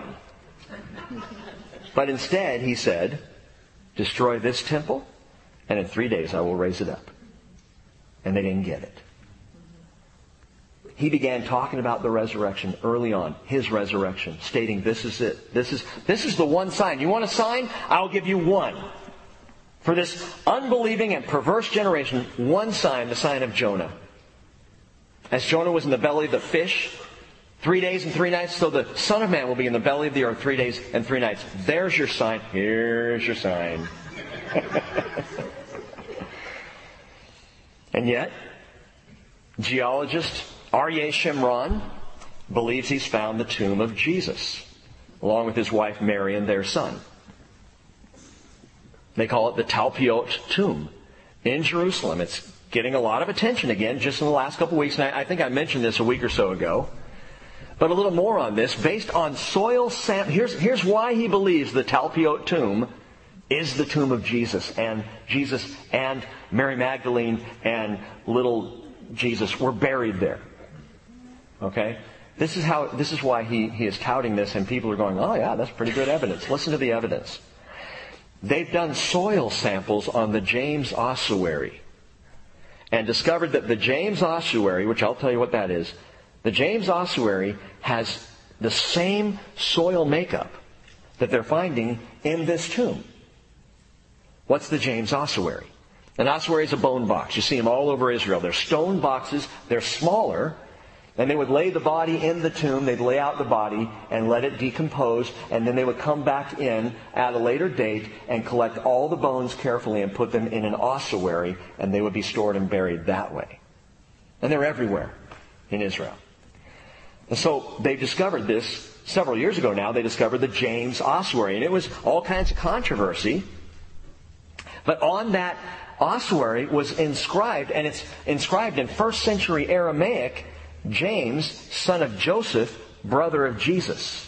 But instead, He said, destroy this temple, and in three days I will raise it up. And they didn't get it. He began talking about the resurrection early on, His resurrection, stating this is it. This is, this is the one sign. You want a sign? I'll give you one. For this unbelieving and perverse generation, one sign, the sign of Jonah. As Jonah was in the belly of the fish, three days and three nights, so the Son of Man will be in the belly of the earth three days and three nights. There's your sign. Here's your sign. And yet, geologist Aryeh Shimron believes he's found the tomb of Jesus, along with his wife Mary and their son. They call it the Talpiot tomb in Jerusalem. It's getting a lot of attention again just in the last couple of weeks. And I think I mentioned this a week or so ago. But a little more on this. Based on soil samples, here's, here's why he believes the Talpiot tomb is the tomb of Jesus. And Jesus and Mary Magdalene and little Jesus were buried there. Okay? This is how. This is why he, he is touting this, and people are going, oh yeah, that's pretty good evidence. Listen to the evidence. They've done soil samples on the James Ossuary and discovered that the James Ossuary, which I'll tell you what that is, the James Ossuary has the same soil makeup that they're finding in this tomb. What's the James Ossuary? An ossuary is a bone box. You see them all over Israel. They're stone boxes. They're smaller. And they would lay the body in the tomb. They'd lay out the body and let it decompose. And then they would come back in at a later date and collect all the bones carefully and put them in an ossuary. And they would be stored and buried that way. And they're everywhere in Israel. And so they discovered this several years ago now. They discovered the James ossuary. And it was all kinds of controversy. But on that ossuary was inscribed, and it's inscribed in first century Aramaic, James, son of Joseph, brother of Jesus.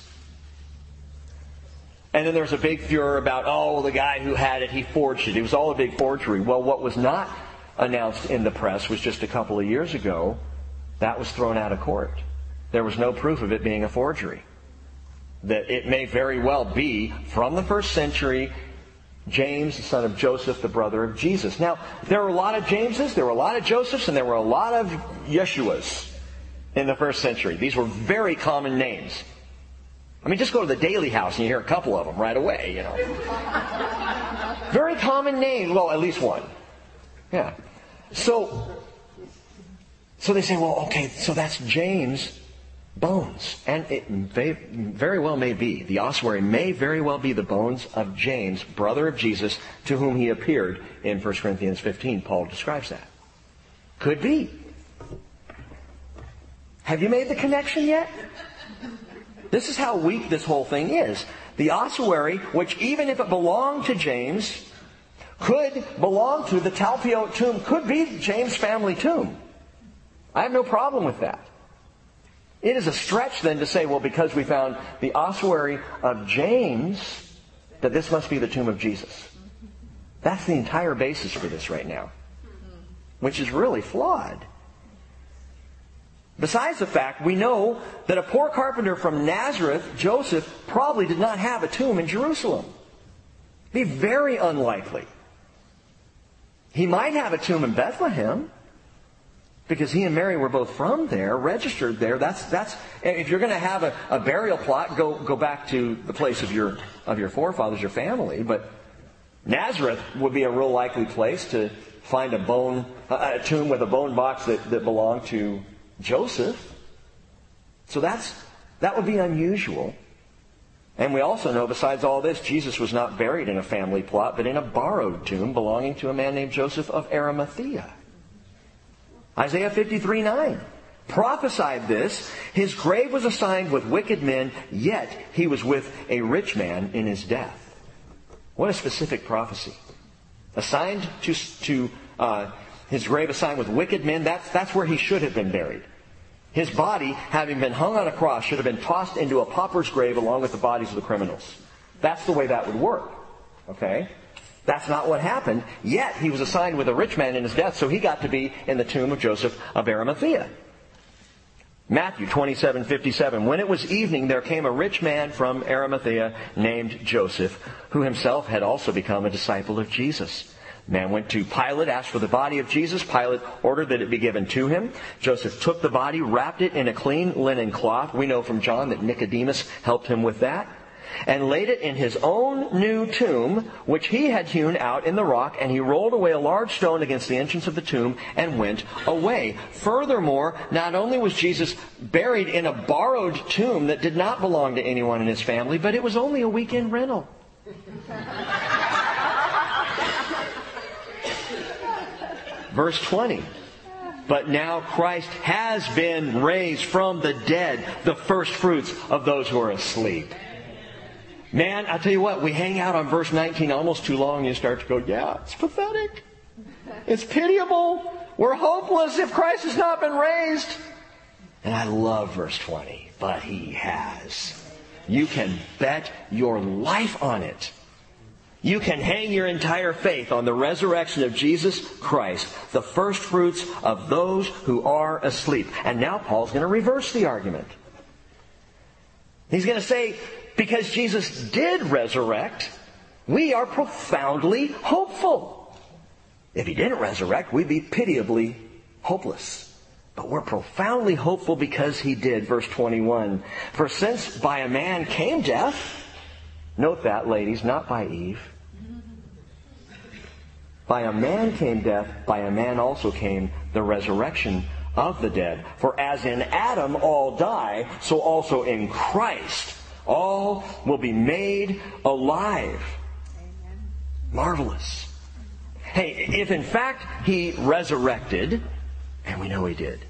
And then there's a big furor about, oh, the guy who had it, he forged it. It was all a big forgery. Well, what was not announced in the press was just a couple of years ago, that was thrown out of court. There was no proof of it being a forgery. That it may very well be from the first century, James, the son of Joseph, the brother of Jesus. Now, there were a lot of Jameses, there were a lot of Josephs, and there were a lot of Yeshuas in the first century. These were very common names. I mean, just go to the Daily House and you hear a couple of them right away, you know. Very common name. Well, at least one. Yeah. So, so they say, well, okay, so that's James' bones. And it may, very well may be. The ossuary may very well be the bones of James, brother of Jesus, to whom he appeared in First Corinthians fifteen. Paul describes that. Could be. Have you made the connection yet? This is how weak this whole thing is. The ossuary, which even if it belonged to James, could belong to the Talpiot tomb, could be James' family tomb. I have no problem with that. It is a stretch then to say, well, because we found the ossuary of James, that this must be the tomb of Jesus. That's the entire basis for this right now, which is really flawed. Besides the fact, we know that a poor carpenter from Nazareth, Joseph, probably did not have a tomb in Jerusalem. It'd be very unlikely. He might have a tomb in Bethlehem, because he and Mary were both from there, registered there. That's that's. If you're going to have a, a burial plot, go go back to the place of your of your forefathers, your family. But Nazareth would be a real likely place to find a bone, a tomb with a bone box that, that belonged to Joseph. So that's that would be unusual. And we also know, besides all this, Jesus was not buried in a family plot, but in a borrowed tomb belonging to a man named Joseph of Arimathea. Isaiah fifty-three nine prophesied this. His grave was assigned with wicked men, yet he was with a rich man in his death. What a specific prophecy. Assigned to, to uh, his grave assigned with wicked men, that's, that's where he should have been buried. His body, having been hung on a cross, should have been tossed into a pauper's grave along with the bodies of the criminals. That's the way that would work. Okay? That's not what happened. Yet he was assigned with a rich man in his death, so he got to be in the tomb of Joseph of Arimathea. Matthew twenty-seven fifty-seven. When it was evening, there came a rich man from Arimathea named Joseph, who himself had also become a disciple of Jesus. Man went to Pilate, asked for the body of Jesus. Pilate ordered that it be given to him. Joseph took the body, wrapped it in a clean linen cloth. We know from John that Nicodemus helped him with that. And laid it in his own new tomb, which he had hewn out in the rock, and he rolled away a large stone against the entrance of the tomb and went away. Furthermore, not only was Jesus buried in a borrowed tomb that did not belong to anyone in his family, but it was only a weekend rental. Verse twenty. But now Christ has been raised from the dead, the first fruits of those who are asleep. Man, I'll tell you what, we hang out on verse nineteen almost too long and you start to go, yeah, it's pathetic. It's pitiable. We're hopeless if Christ has not been raised. And I love verse twenty, but he has. You can bet your life on it. You can hang your entire faith on the resurrection of Jesus Christ, the first fruits of those who are asleep. And now Paul's going to reverse the argument. He's going to say, because Jesus did resurrect, we are profoundly hopeful. If he didn't resurrect, we'd be pitiably hopeless. But we're profoundly hopeful because he did. Verse twenty-one. For since by a man came death, note that, ladies, not by Eve. By a man came death, by a man also came the resurrection of the dead. For as in Adam all die, so also in Christ all will be made alive. Amen. Marvelous. Hey, if in fact He resurrected, and we know He did,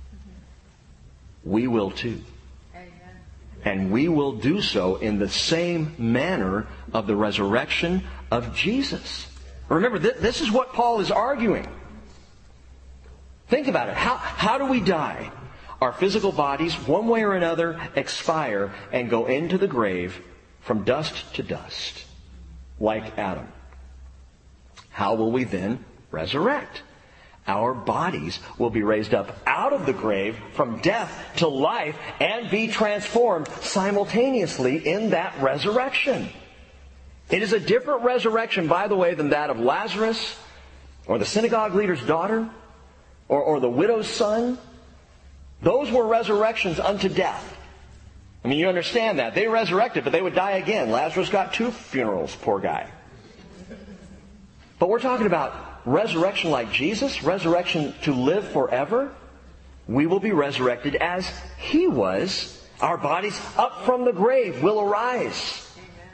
we will too. And we will do so in the same manner of the resurrection of Jesus. Remember, th- this is what Paul is arguing. Think about it. How, how do we die? Our physical bodies, one way or another, expire and go into the grave from dust to dust, like Adam. How will we then resurrect? Our bodies will be raised up out of the grave from death to life and be transformed simultaneously in that resurrection. It is a different resurrection, by the way, than that of Lazarus or the synagogue leader's daughter or, or the widow's son. Those were resurrections unto death. I mean, you understand that. They resurrected, but they would die again. Lazarus got two funerals, poor guy. But we're talking about resurrection like Jesus, resurrection to live forever. We will be resurrected as He was. Our bodies up from the grave will arise. Amen.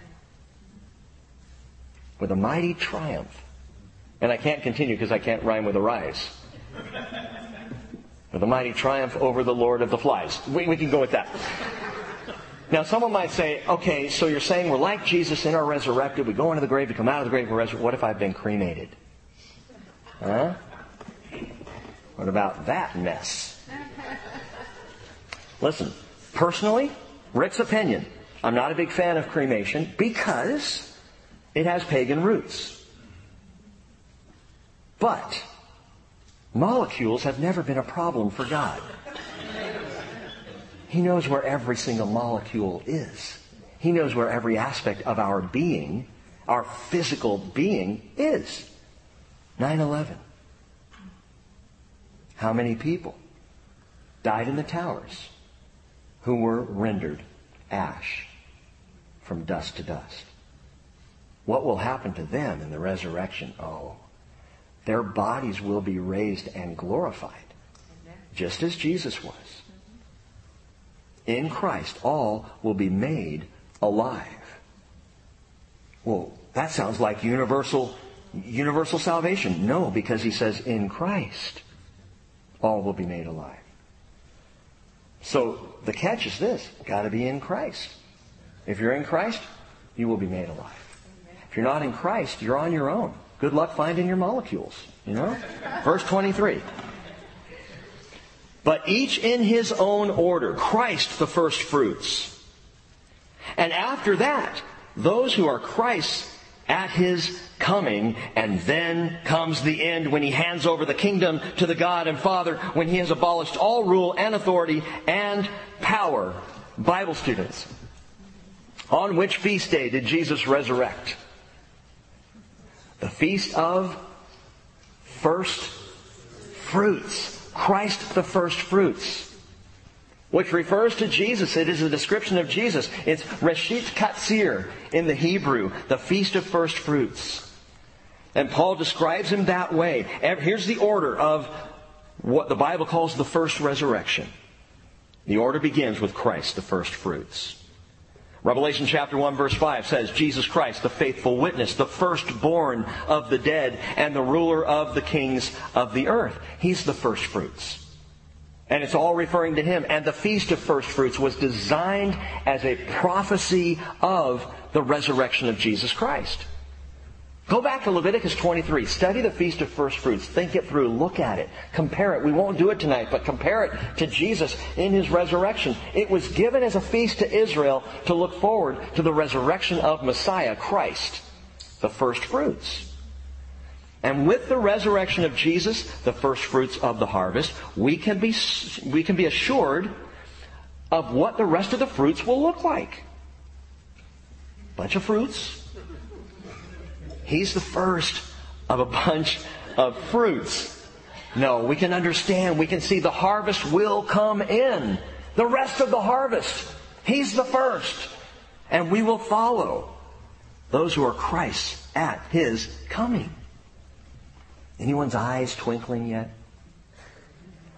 With a mighty triumph. And I can't continue because I can't rhyme with arise. With a mighty triumph over the Lord of the flies. We, we can go with that. Now someone might say, okay, so you're saying we're like Jesus in our resurrected. We go into the grave, we come out of the grave, we're resurrected. What if I've been cremated? Huh? What about that mess? Listen, personally, Rick's opinion, I'm not a big fan of cremation because it has pagan roots. But molecules have never been a problem for God. He knows where every single molecule is. He knows where every aspect of our being, our physical being, is. nine eleven. How many people died in the towers who were rendered ash from dust to dust? What will happen to them in the resurrection? Oh, their bodies will be raised and glorified, just as Jesus was. In Christ, all will be made alive. Well, that sounds like universal Universal salvation. No, because He says in Christ all will be made alive. So the catch is this. Got to be in Christ. If you're in Christ, you will be made alive. If you're not in Christ, you're on your own. Good luck finding your molecules. You know? Verse twenty-three. But each in his own order. Christ the first fruits. And after that, those who are Christ's at His coming, and then comes the end when He hands over the kingdom to the God and Father, when He has abolished all rule and authority and power. Bible students, on which feast day did Jesus resurrect? The feast of first fruits. Christ the first fruits. Which refers to Jesus. It is a description of Jesus. It's Reshit Katsir in the Hebrew, the Feast of First Fruits. And Paul describes Him that way. Here's the order of what the Bible calls the first resurrection. The order begins with Christ, the first fruits. Revelation chapter one verse five says, Jesus Christ, the faithful witness, the firstborn of the dead, and the ruler of the kings of the earth. He's the first fruits. And it's all referring to Him. And the Feast of First Fruits was designed as a prophecy of the resurrection of Jesus Christ. Go back to Leviticus twenty-three. Study the Feast of First Fruits. Think it through. Look at it. Compare it. We won't do it tonight, but compare it to Jesus in His resurrection. It was given as a feast to Israel to look forward to the resurrection of Messiah, Christ, the first fruits. And with the resurrection of Jesus, the first fruits of the harvest, we can be we can be assured of what the rest of the fruits will look like. Bunch of fruits. He's the first of a bunch of fruits. No, we can understand, we can see the harvest will come in. The rest of the harvest. He's the first. And we will follow those who are Christ's at His coming. Anyone's eyes twinkling yet?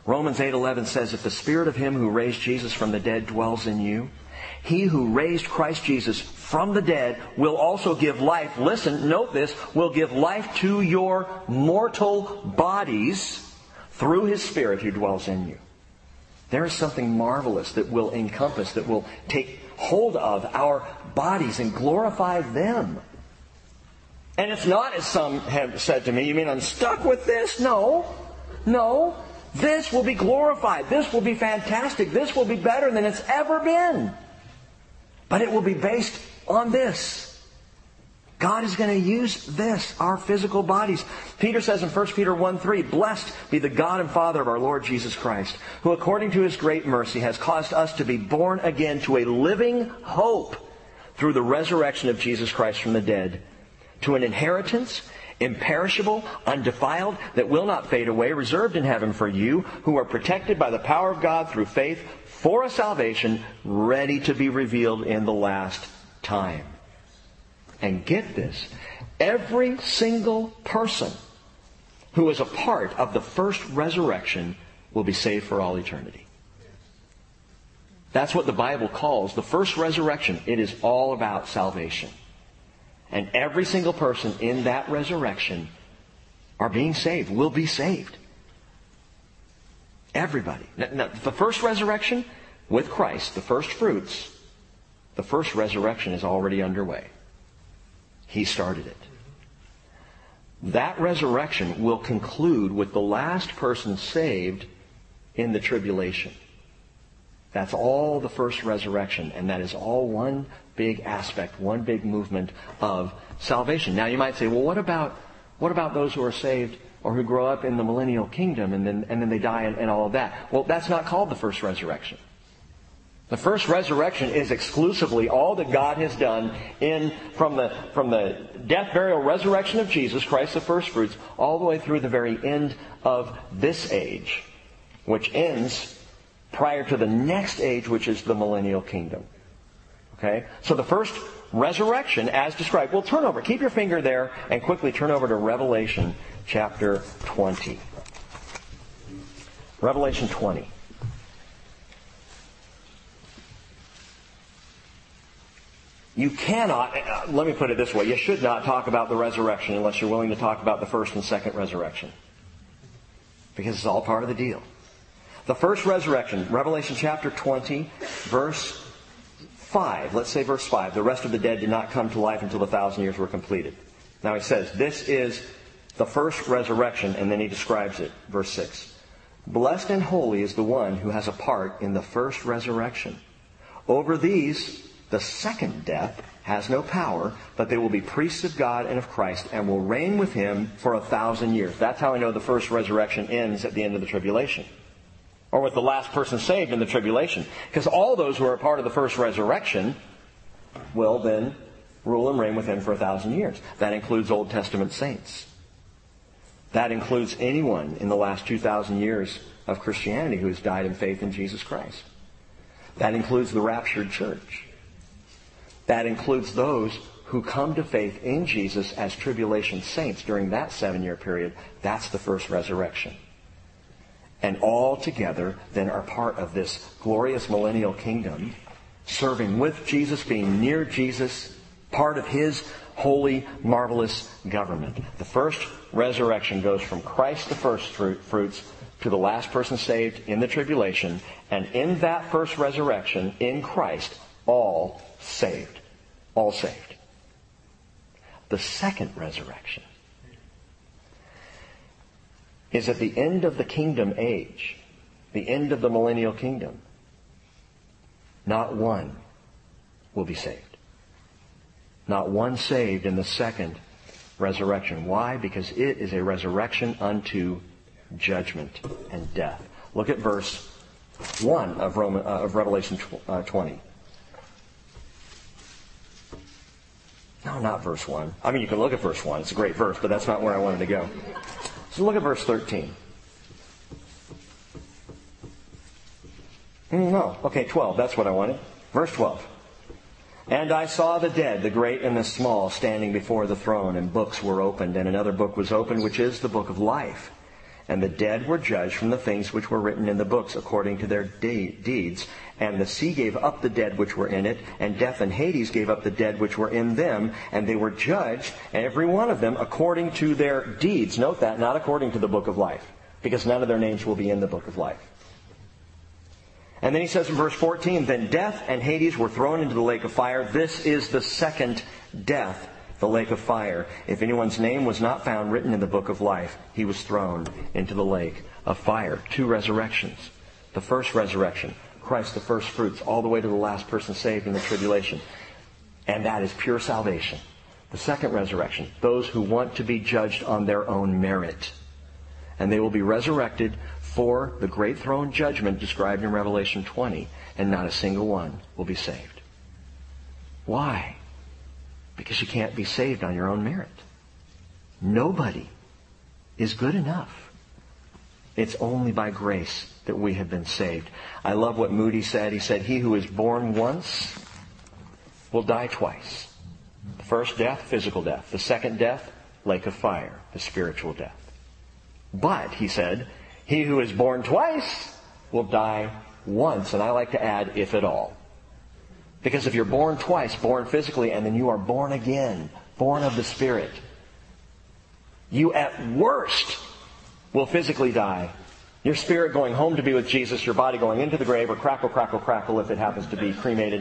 Romans eight eleven says, if the Spirit of Him who raised Jesus from the dead dwells in you, He who raised Christ Jesus from the dead will also give life. Listen, note this, will give life to your mortal bodies through His Spirit who dwells in you. There is something marvelous that will encompass, that will take hold of our bodies and glorify them. And it's not, as some have said to me, you mean I'm stuck with this? No. No. This will be glorified. This will be fantastic. This will be better than it's ever been. But it will be based on this. God is going to use this, our physical bodies. Peter says in First Peter one three, blessed be the God and Father of our Lord Jesus Christ, who according to His great mercy has caused us to be born again to a living hope through the resurrection of Jesus Christ from the dead, to an inheritance imperishable, undefiled, that will not fade away, reserved in heaven for you, who are protected by the power of God through faith for a salvation ready to be revealed in the last time. And get this, every single person who is a part of the first resurrection will be saved for all eternity. That's what the Bible calls the first resurrection. It is all about salvation. And every single person in that resurrection are being saved, will be saved. Everybody. Now, now, the first resurrection with Christ, the first fruits, the first resurrection is already underway. He started it. That resurrection will conclude with the last person saved in the tribulation. That's all the first resurrection, and that is all one big aspect, one big movement of salvation. Now you might say, well, what about what about those who are saved or who grow up in the millennial kingdom and then and then they die and, and all of that? Well, that's not called the first resurrection. The first resurrection is exclusively all that God has done in from the from the death, burial, resurrection of Jesus Christ, the first fruits, all the way through the very end of this age, which ends prior to the next age, which is the millennial kingdom. Okay? So the first resurrection, as described. Well, turn over. Keep your finger there and quickly turn over to Revelation chapter twenty. Revelation twenty. You cannot, uh, let me put it this way, you should not talk about the resurrection unless you're willing to talk about the first and second resurrection. Because it's all part of the deal. The first resurrection, Revelation chapter twenty, verse five. Let's say verse five. The rest of the dead did not come to life until the thousand years were completed. Now he says, this is the first resurrection, and then he describes it. Verse six. Blessed and holy is the one who has a part in the first resurrection. Over these, the second death has no power, but they will be priests of God and of Christ and will reign with Him for a thousand years. That's how I know the first resurrection ends at the end of the tribulation. Or with the last person saved in the tribulation. Because all those who are a part of the first resurrection will then rule and reign with Him for a thousand years. That includes Old Testament saints. That includes anyone in the last two thousand years of Christianity who has died in faith in Jesus Christ. That includes the raptured church. That includes those who come to faith in Jesus as tribulation saints during that seven-year period. That's the first resurrection. And all together then are part of this glorious millennial kingdom, serving with Jesus, being near Jesus, part of His holy, marvelous government. The first resurrection goes from Christ, the first fruits, to the last person saved in the tribulation. And in that first resurrection, in Christ, all saved. All saved. The second resurrection is at the end of the kingdom age, the end of the millennial kingdom. Not one will be saved. Not one saved in the second resurrection. Why? Because it is a resurrection unto judgment and death. Look at verse one of, Roman, uh, of Revelation twenty. No, not verse one. I mean, you can look at verse one. It's a great verse, but that's not where I wanted to go. So look at verse thirteen. No. Okay, twelve. That's what I wanted. Verse twelve. And I saw the dead, the great and the small, standing before the throne, and books were opened, and another book was opened, which is the book of life. And the dead were judged from the things which were written in the books according to their de- deeds. And the sea gave up the dead which were in it, and death and Hades gave up the dead which were in them, and they were judged, every one of them, according to their deeds. Note that, not according to the book of life, because none of their names will be in the book of life. And then he says in verse fourteen, then death and Hades were thrown into the lake of fire. This is the second death, the lake of fire. If anyone's name was not found written in the book of life, he was thrown into the lake of fire. Two resurrections. The first resurrection, Christ the first fruits, all the way to the last person saved in the tribulation. And that is pure salvation. The second resurrection, those who want to be judged on their own merit. And they will be resurrected for the great throne judgment described in Revelation twenty, and not a single one will be saved. Why? Because you can't be saved on your own merit. Nobody is good enough. It's only by grace that we have been saved. I love what Moody said. He said, he who is born once will die twice. The first death, physical death. The second death, lake of fire, the spiritual death. But, he said, he who is born twice will die once. And I like to add, if at all. Because if you're born twice, born physically, and then you are born again, born of the Spirit, you at worst will physically die. Your spirit going home to be with Jesus, your body going into the grave, or crackle, crackle, crackle if it happens to be cremated.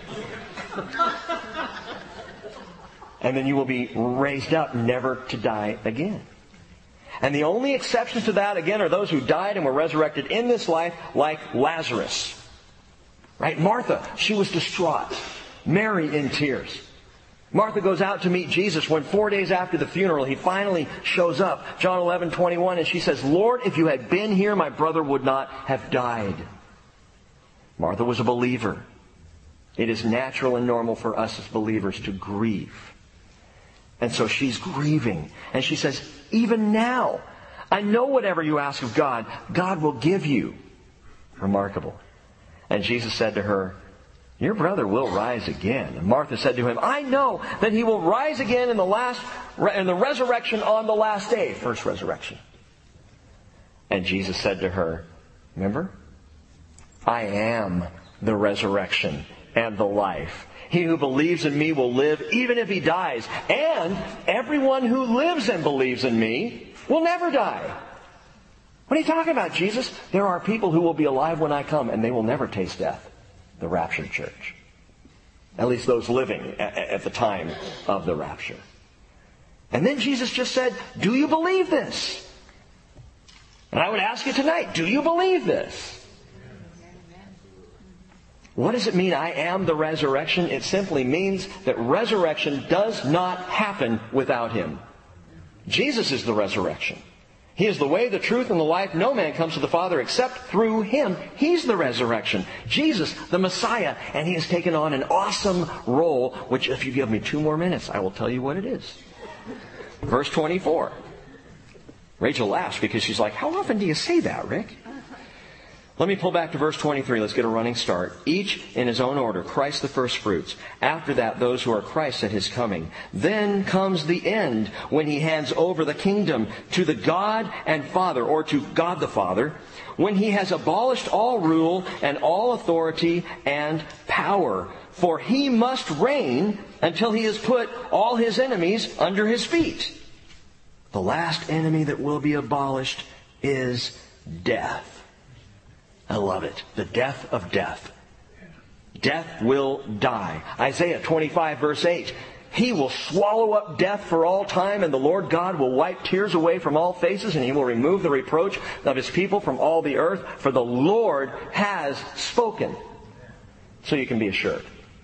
And then you will be raised up, never to die again. And the only exceptions to that, again, are those who died and were resurrected in this life, like Lazarus. Right? Martha, she was distraught. Mary in tears. Martha goes out to meet Jesus when four days after the funeral, he finally shows up. John eleven twenty-one, and she says, Lord, if you had been here, my brother would not have died. Martha was a believer. It is natural and normal for us as believers to grieve. And so she's grieving. And she says, even now, I know whatever you ask of God, God will give you. Remarkable. And Jesus said to her, your brother will rise again. And Martha said to him, I know that he will rise again in the last, in the resurrection on the last day. First resurrection. And Jesus said to her, remember? I am the resurrection and the life. He who believes in me will live even if he dies. And everyone who lives and believes in me will never die. What are you talking about, Jesus? There are people who will be alive when I come, and they will never taste death. The raptured church. At least those living at the time of the rapture. And then Jesus just said, do you believe this? And I would ask you tonight, do you believe this? What does it mean, I am the resurrection? It simply means that resurrection does not happen without Him. Jesus is the resurrection. He is the way, the truth, and the life. No man comes to the Father except through Him. He's the resurrection. Jesus, the Messiah. And He has taken on an awesome role, which if you give me two more minutes, I will tell you what it is. Verse twenty-four. Rachel laughs because she's like, how often do you say that, Rick? Let me pull back to verse twenty-three. Let's get a running start. Each in his own order. Christ the first fruits. After that, those who are Christ at His coming. Then comes the end when He hands over the kingdom to the God and Father, or to God the Father, when He has abolished all rule and all authority and power. For He must reign until He has put all His enemies under His feet. The last enemy that will be abolished is death. I love it. The death of death. Death will die. Isaiah twenty-five verse eight. He will swallow up death for all time, and the Lord God will wipe tears away from all faces, and He will remove the reproach of His people from all the earth, for the Lord has spoken. So you can be assured.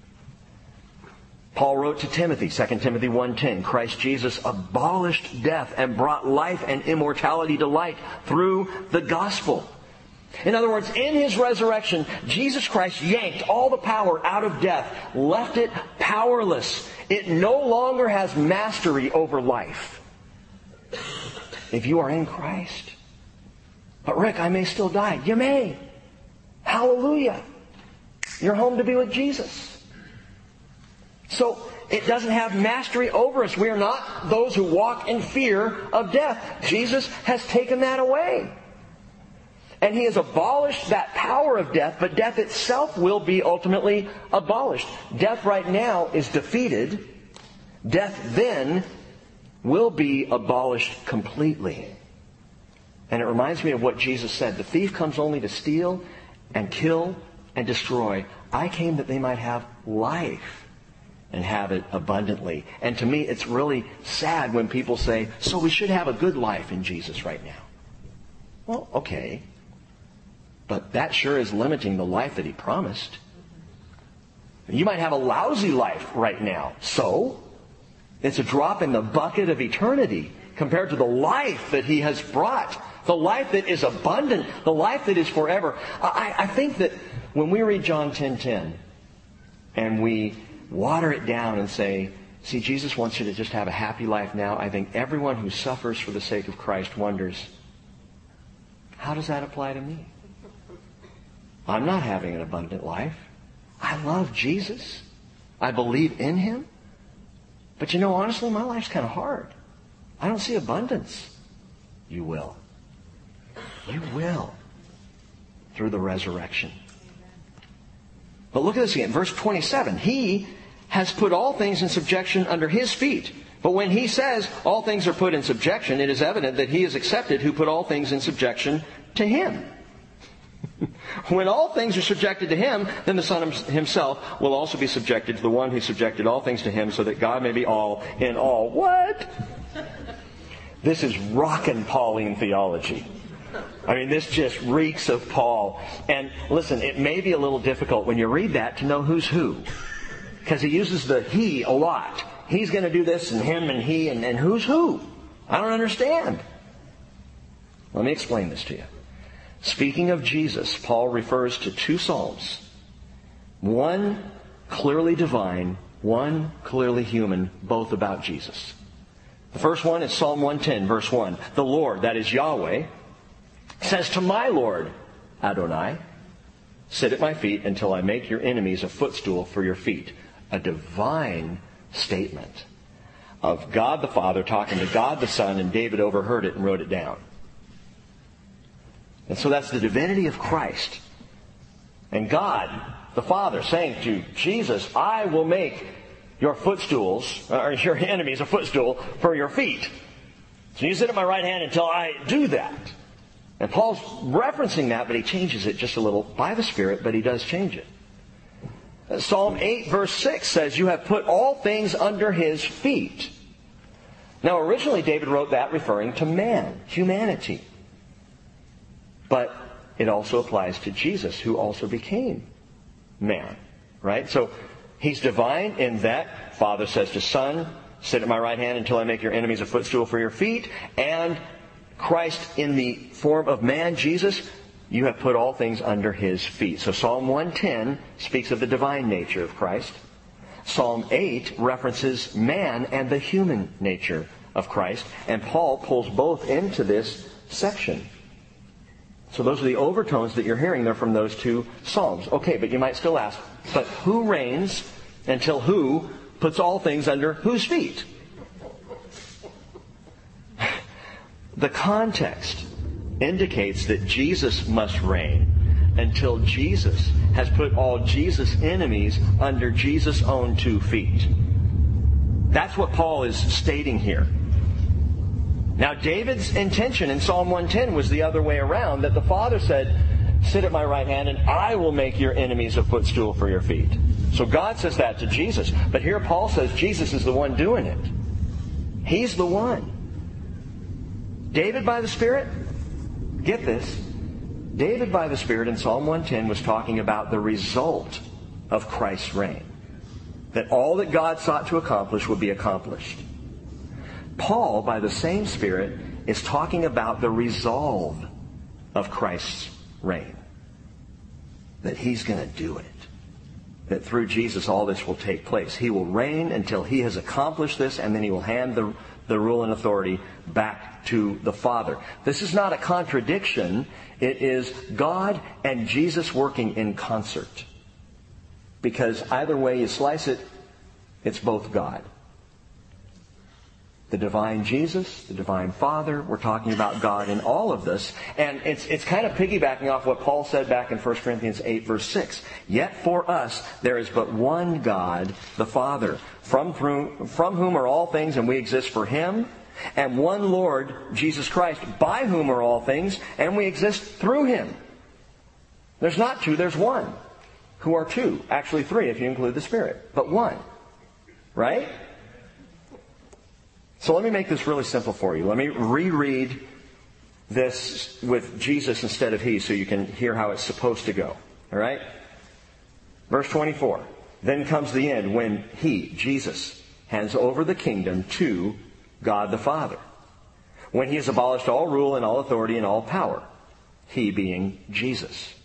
Paul wrote to Timothy, Second Timothy one ten, Christ Jesus abolished death and brought life and immortality to light through the gospel. In other words, in His resurrection, Jesus Christ yanked all the power out of death, left it powerless. It no longer has mastery over life. If you are in Christ. But Rick, I may still die. You may. Hallelujah. You're home to be with Jesus. So it doesn't have mastery over us. We are not those who walk in fear of death. Jesus has taken that away. And He has abolished that power of death, but death itself will be ultimately abolished. Death right now is defeated. Death then will be abolished completely. And it reminds me of what Jesus said. The thief comes only to steal and kill and destroy. I came that they might have life and have it abundantly. And to me, it's really sad when people say, so we should have a good life in Jesus right now. Well, okay. But that sure is limiting the life that He promised. You might have a lousy life right now. So, it's a drop in the bucket of eternity compared to the life that He has brought. The life that is abundant. The life that is forever. I, I think that when we read John ten ten and we water it down and say, see, Jesus wants you to just have a happy life now, I think everyone who suffers for the sake of Christ wonders, how does that apply to me? I'm not having an abundant life. I love Jesus. I believe in Him. But you know, honestly, my life's kind of hard. I don't see abundance. You will. You will. Through the resurrection. But look at this again. Verse twenty-seven. He has put all things in subjection under His feet. But when He says all things are put in subjection, it is evident that He is accepted who put all things in subjection to Him. When all things are subjected to Him, then the Son Himself will also be subjected to the one who subjected all things to Him, so that God may be all in all. What? This is rockin' Pauline theology. I mean, this just reeks of Paul. And listen, it may be a little difficult when you read that to know who's who. Because he uses the he a lot. He's going to do this, and him, and he, and, and who's who? I don't understand. Let me explain this to you. Speaking of Jesus, Paul refers to two psalms. One clearly divine, one clearly human, both about Jesus. The first one is Psalm one ten, verse one. The Lord, that is Yahweh, says to my Lord, Adonai, sit at my feet until I make your enemies a footstool for your feet. A divine statement of God the Father talking to God the Son, and David overheard it and wrote it down. And so that's the divinity of Christ. And God, the Father, saying to Jesus, I will make your footstools, or your enemies a footstool for your feet. So you sit at my right hand until I do that. And Paul's referencing that, but he changes it just a little by the Spirit, but he does change it. Psalm eight verse six says, you have put all things under His feet. Now originally David wrote that referring to man, humanity. But it also applies to Jesus, who also became man. Right? So He's divine in that Father says to Son, sit at my right hand until I make your enemies a footstool for your feet. And Christ in the form of man, Jesus, you have put all things under His feet. So Psalm one ten speaks of the divine nature of Christ. Psalm eight references man and the human nature of Christ. And Paul pulls both into this section. So those are the overtones that you're hearing. They're from those two psalms. Okay, but you might still ask, but who reigns until who puts all things under whose feet? The context indicates that Jesus must reign until Jesus has put all Jesus' enemies under Jesus' own two feet. That's what Paul is stating here. Now, David's intention in Psalm one ten was the other way around, that the Father said, sit at my right hand and I will make your enemies a footstool for your feet. So God says that to Jesus. But here Paul says Jesus is the one doing it. He's the one. David by the Spirit, get this, David by the Spirit in Psalm one ten was talking about the result of Christ's reign. That all that God sought to accomplish would be accomplished. Paul, by the same Spirit, is talking about the resolve of Christ's reign. That He's going to do it. That through Jesus all this will take place. He will reign until He has accomplished this, and then He will hand the, the rule and authority back to the Father. This is not a contradiction. It is God and Jesus working in concert. Because either way you slice it, It's both God. The divine Jesus, the divine Father, we're talking about God in all of this. And it's it's kind of piggybacking off what Paul said back in First Corinthians eight, verse six. Yet for us there is but one God, the Father, from, through, from whom are all things, and we exist for Him. And one Lord, Jesus Christ, by whom are all things, and we exist through Him. There's not two, there's one. Who are two? Actually three if you include the Spirit. But one. Right? So let me make this really simple for you. Let me reread this with Jesus instead of He so you can hear how it's supposed to go. All right? Verse twenty-four. Then comes the end when He, Jesus, hands over the kingdom to God the Father. When He has abolished all rule and all authority and all power. He being Jesus.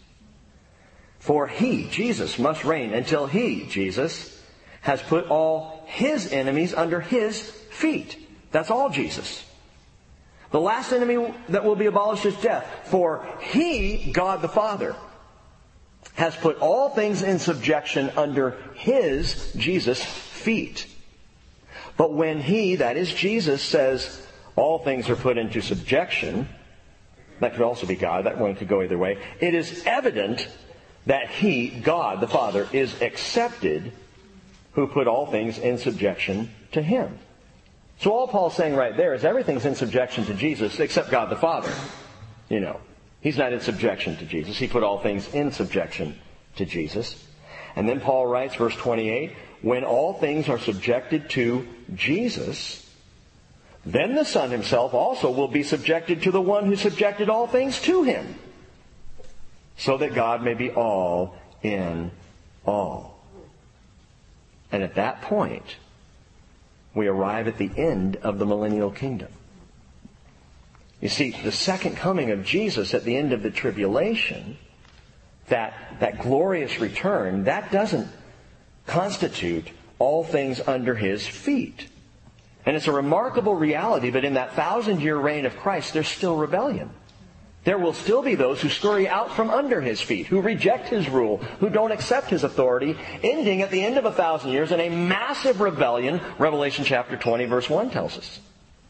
For He, Jesus, must reign until He, Jesus, has put all His enemies under His feet. That's all Jesus. The last enemy that will be abolished is death. For He, God the Father, has put all things in subjection under His, Jesus, feet. But when He, that is Jesus, says all things are put into subjection, that could also be God, that one could go either way, it is evident that He, God the Father, is accepted who put all things in subjection to Him. So all Paul's saying right there is everything's in subjection to Jesus except God the Father. You know, He's not in subjection to Jesus. He put all things in subjection to Jesus. And then Paul writes, verse twenty-eight, when all things are subjected to Jesus, then the Son Himself also will be subjected to the one who subjected all things to Him, so that God may be all in all. And at that point, we arrive at the end of the millennial kingdom. You see, the second coming of Jesus at the end of the tribulation, that, that glorious return, that doesn't constitute all things under His feet. And it's a remarkable reality, but in that thousand-year reign of Christ, there's still rebellion. There will still be those who scurry out from under His feet, who reject His rule, who don't accept His authority, ending at the end of a thousand years in a massive rebellion, Revelation chapter twenty, verse one tells us.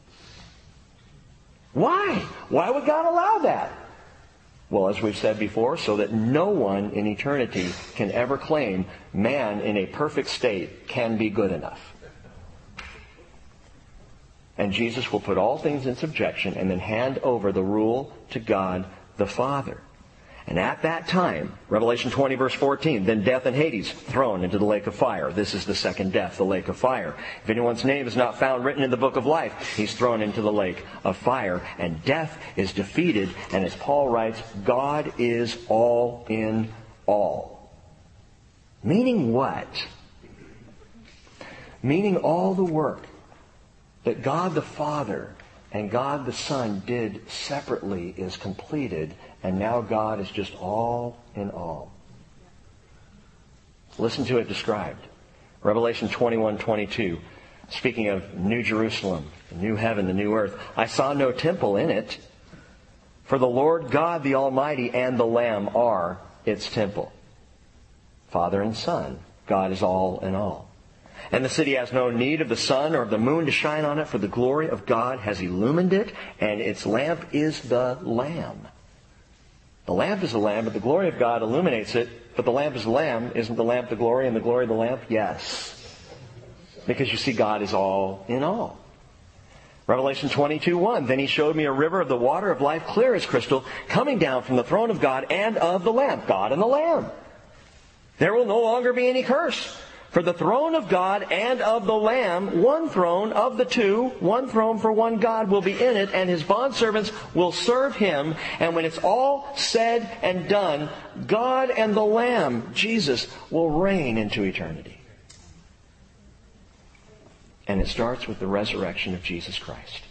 Why? Why would God allow that? Well, as we've said before, so that no one in eternity can ever claim man in a perfect state can be good enough. And Jesus will put all things in subjection and then hand over the rule to God the Father. And at that time, Revelation twenty, verse fourteen, then death and Hades thrown into the lake of fire. This is the second death, the lake of fire. If anyone's name is not found written in the book of life, he's thrown into the lake of fire. And death is defeated. And as Paul writes, God is all in all. Meaning what? Meaning all the work that God the Father and God the Son did separately is completed, and now God is just all in all. Listen to it described. Revelation twenty-one twenty-two, speaking of New Jerusalem, the new heaven, the new earth. I saw no temple in it, for the Lord God the Almighty and the Lamb are its temple. Father and Son, God is all in all. And the city has no need of the sun or of the moon to shine on it, for the glory of God has illumined it, and its lamp is the Lamb. The lamp is the Lamb, but the glory of God illuminates it. But the lamp is the Lamb. Isn't the lamp the glory and the glory the lamp? Yes. Because you see, God is all in all. Revelation twenty-two one, then He showed me a river of the water of life, clear as crystal, coming down from the throne of God and of the Lamb. God and the Lamb. There will no longer be any curse. For the throne of God and of the Lamb, one throne of the two, one throne for one God will be in it, and His bondservants will serve Him. And when it's all said and done, God and the Lamb, Jesus, will reign into eternity. And it starts with the resurrection of Jesus Christ.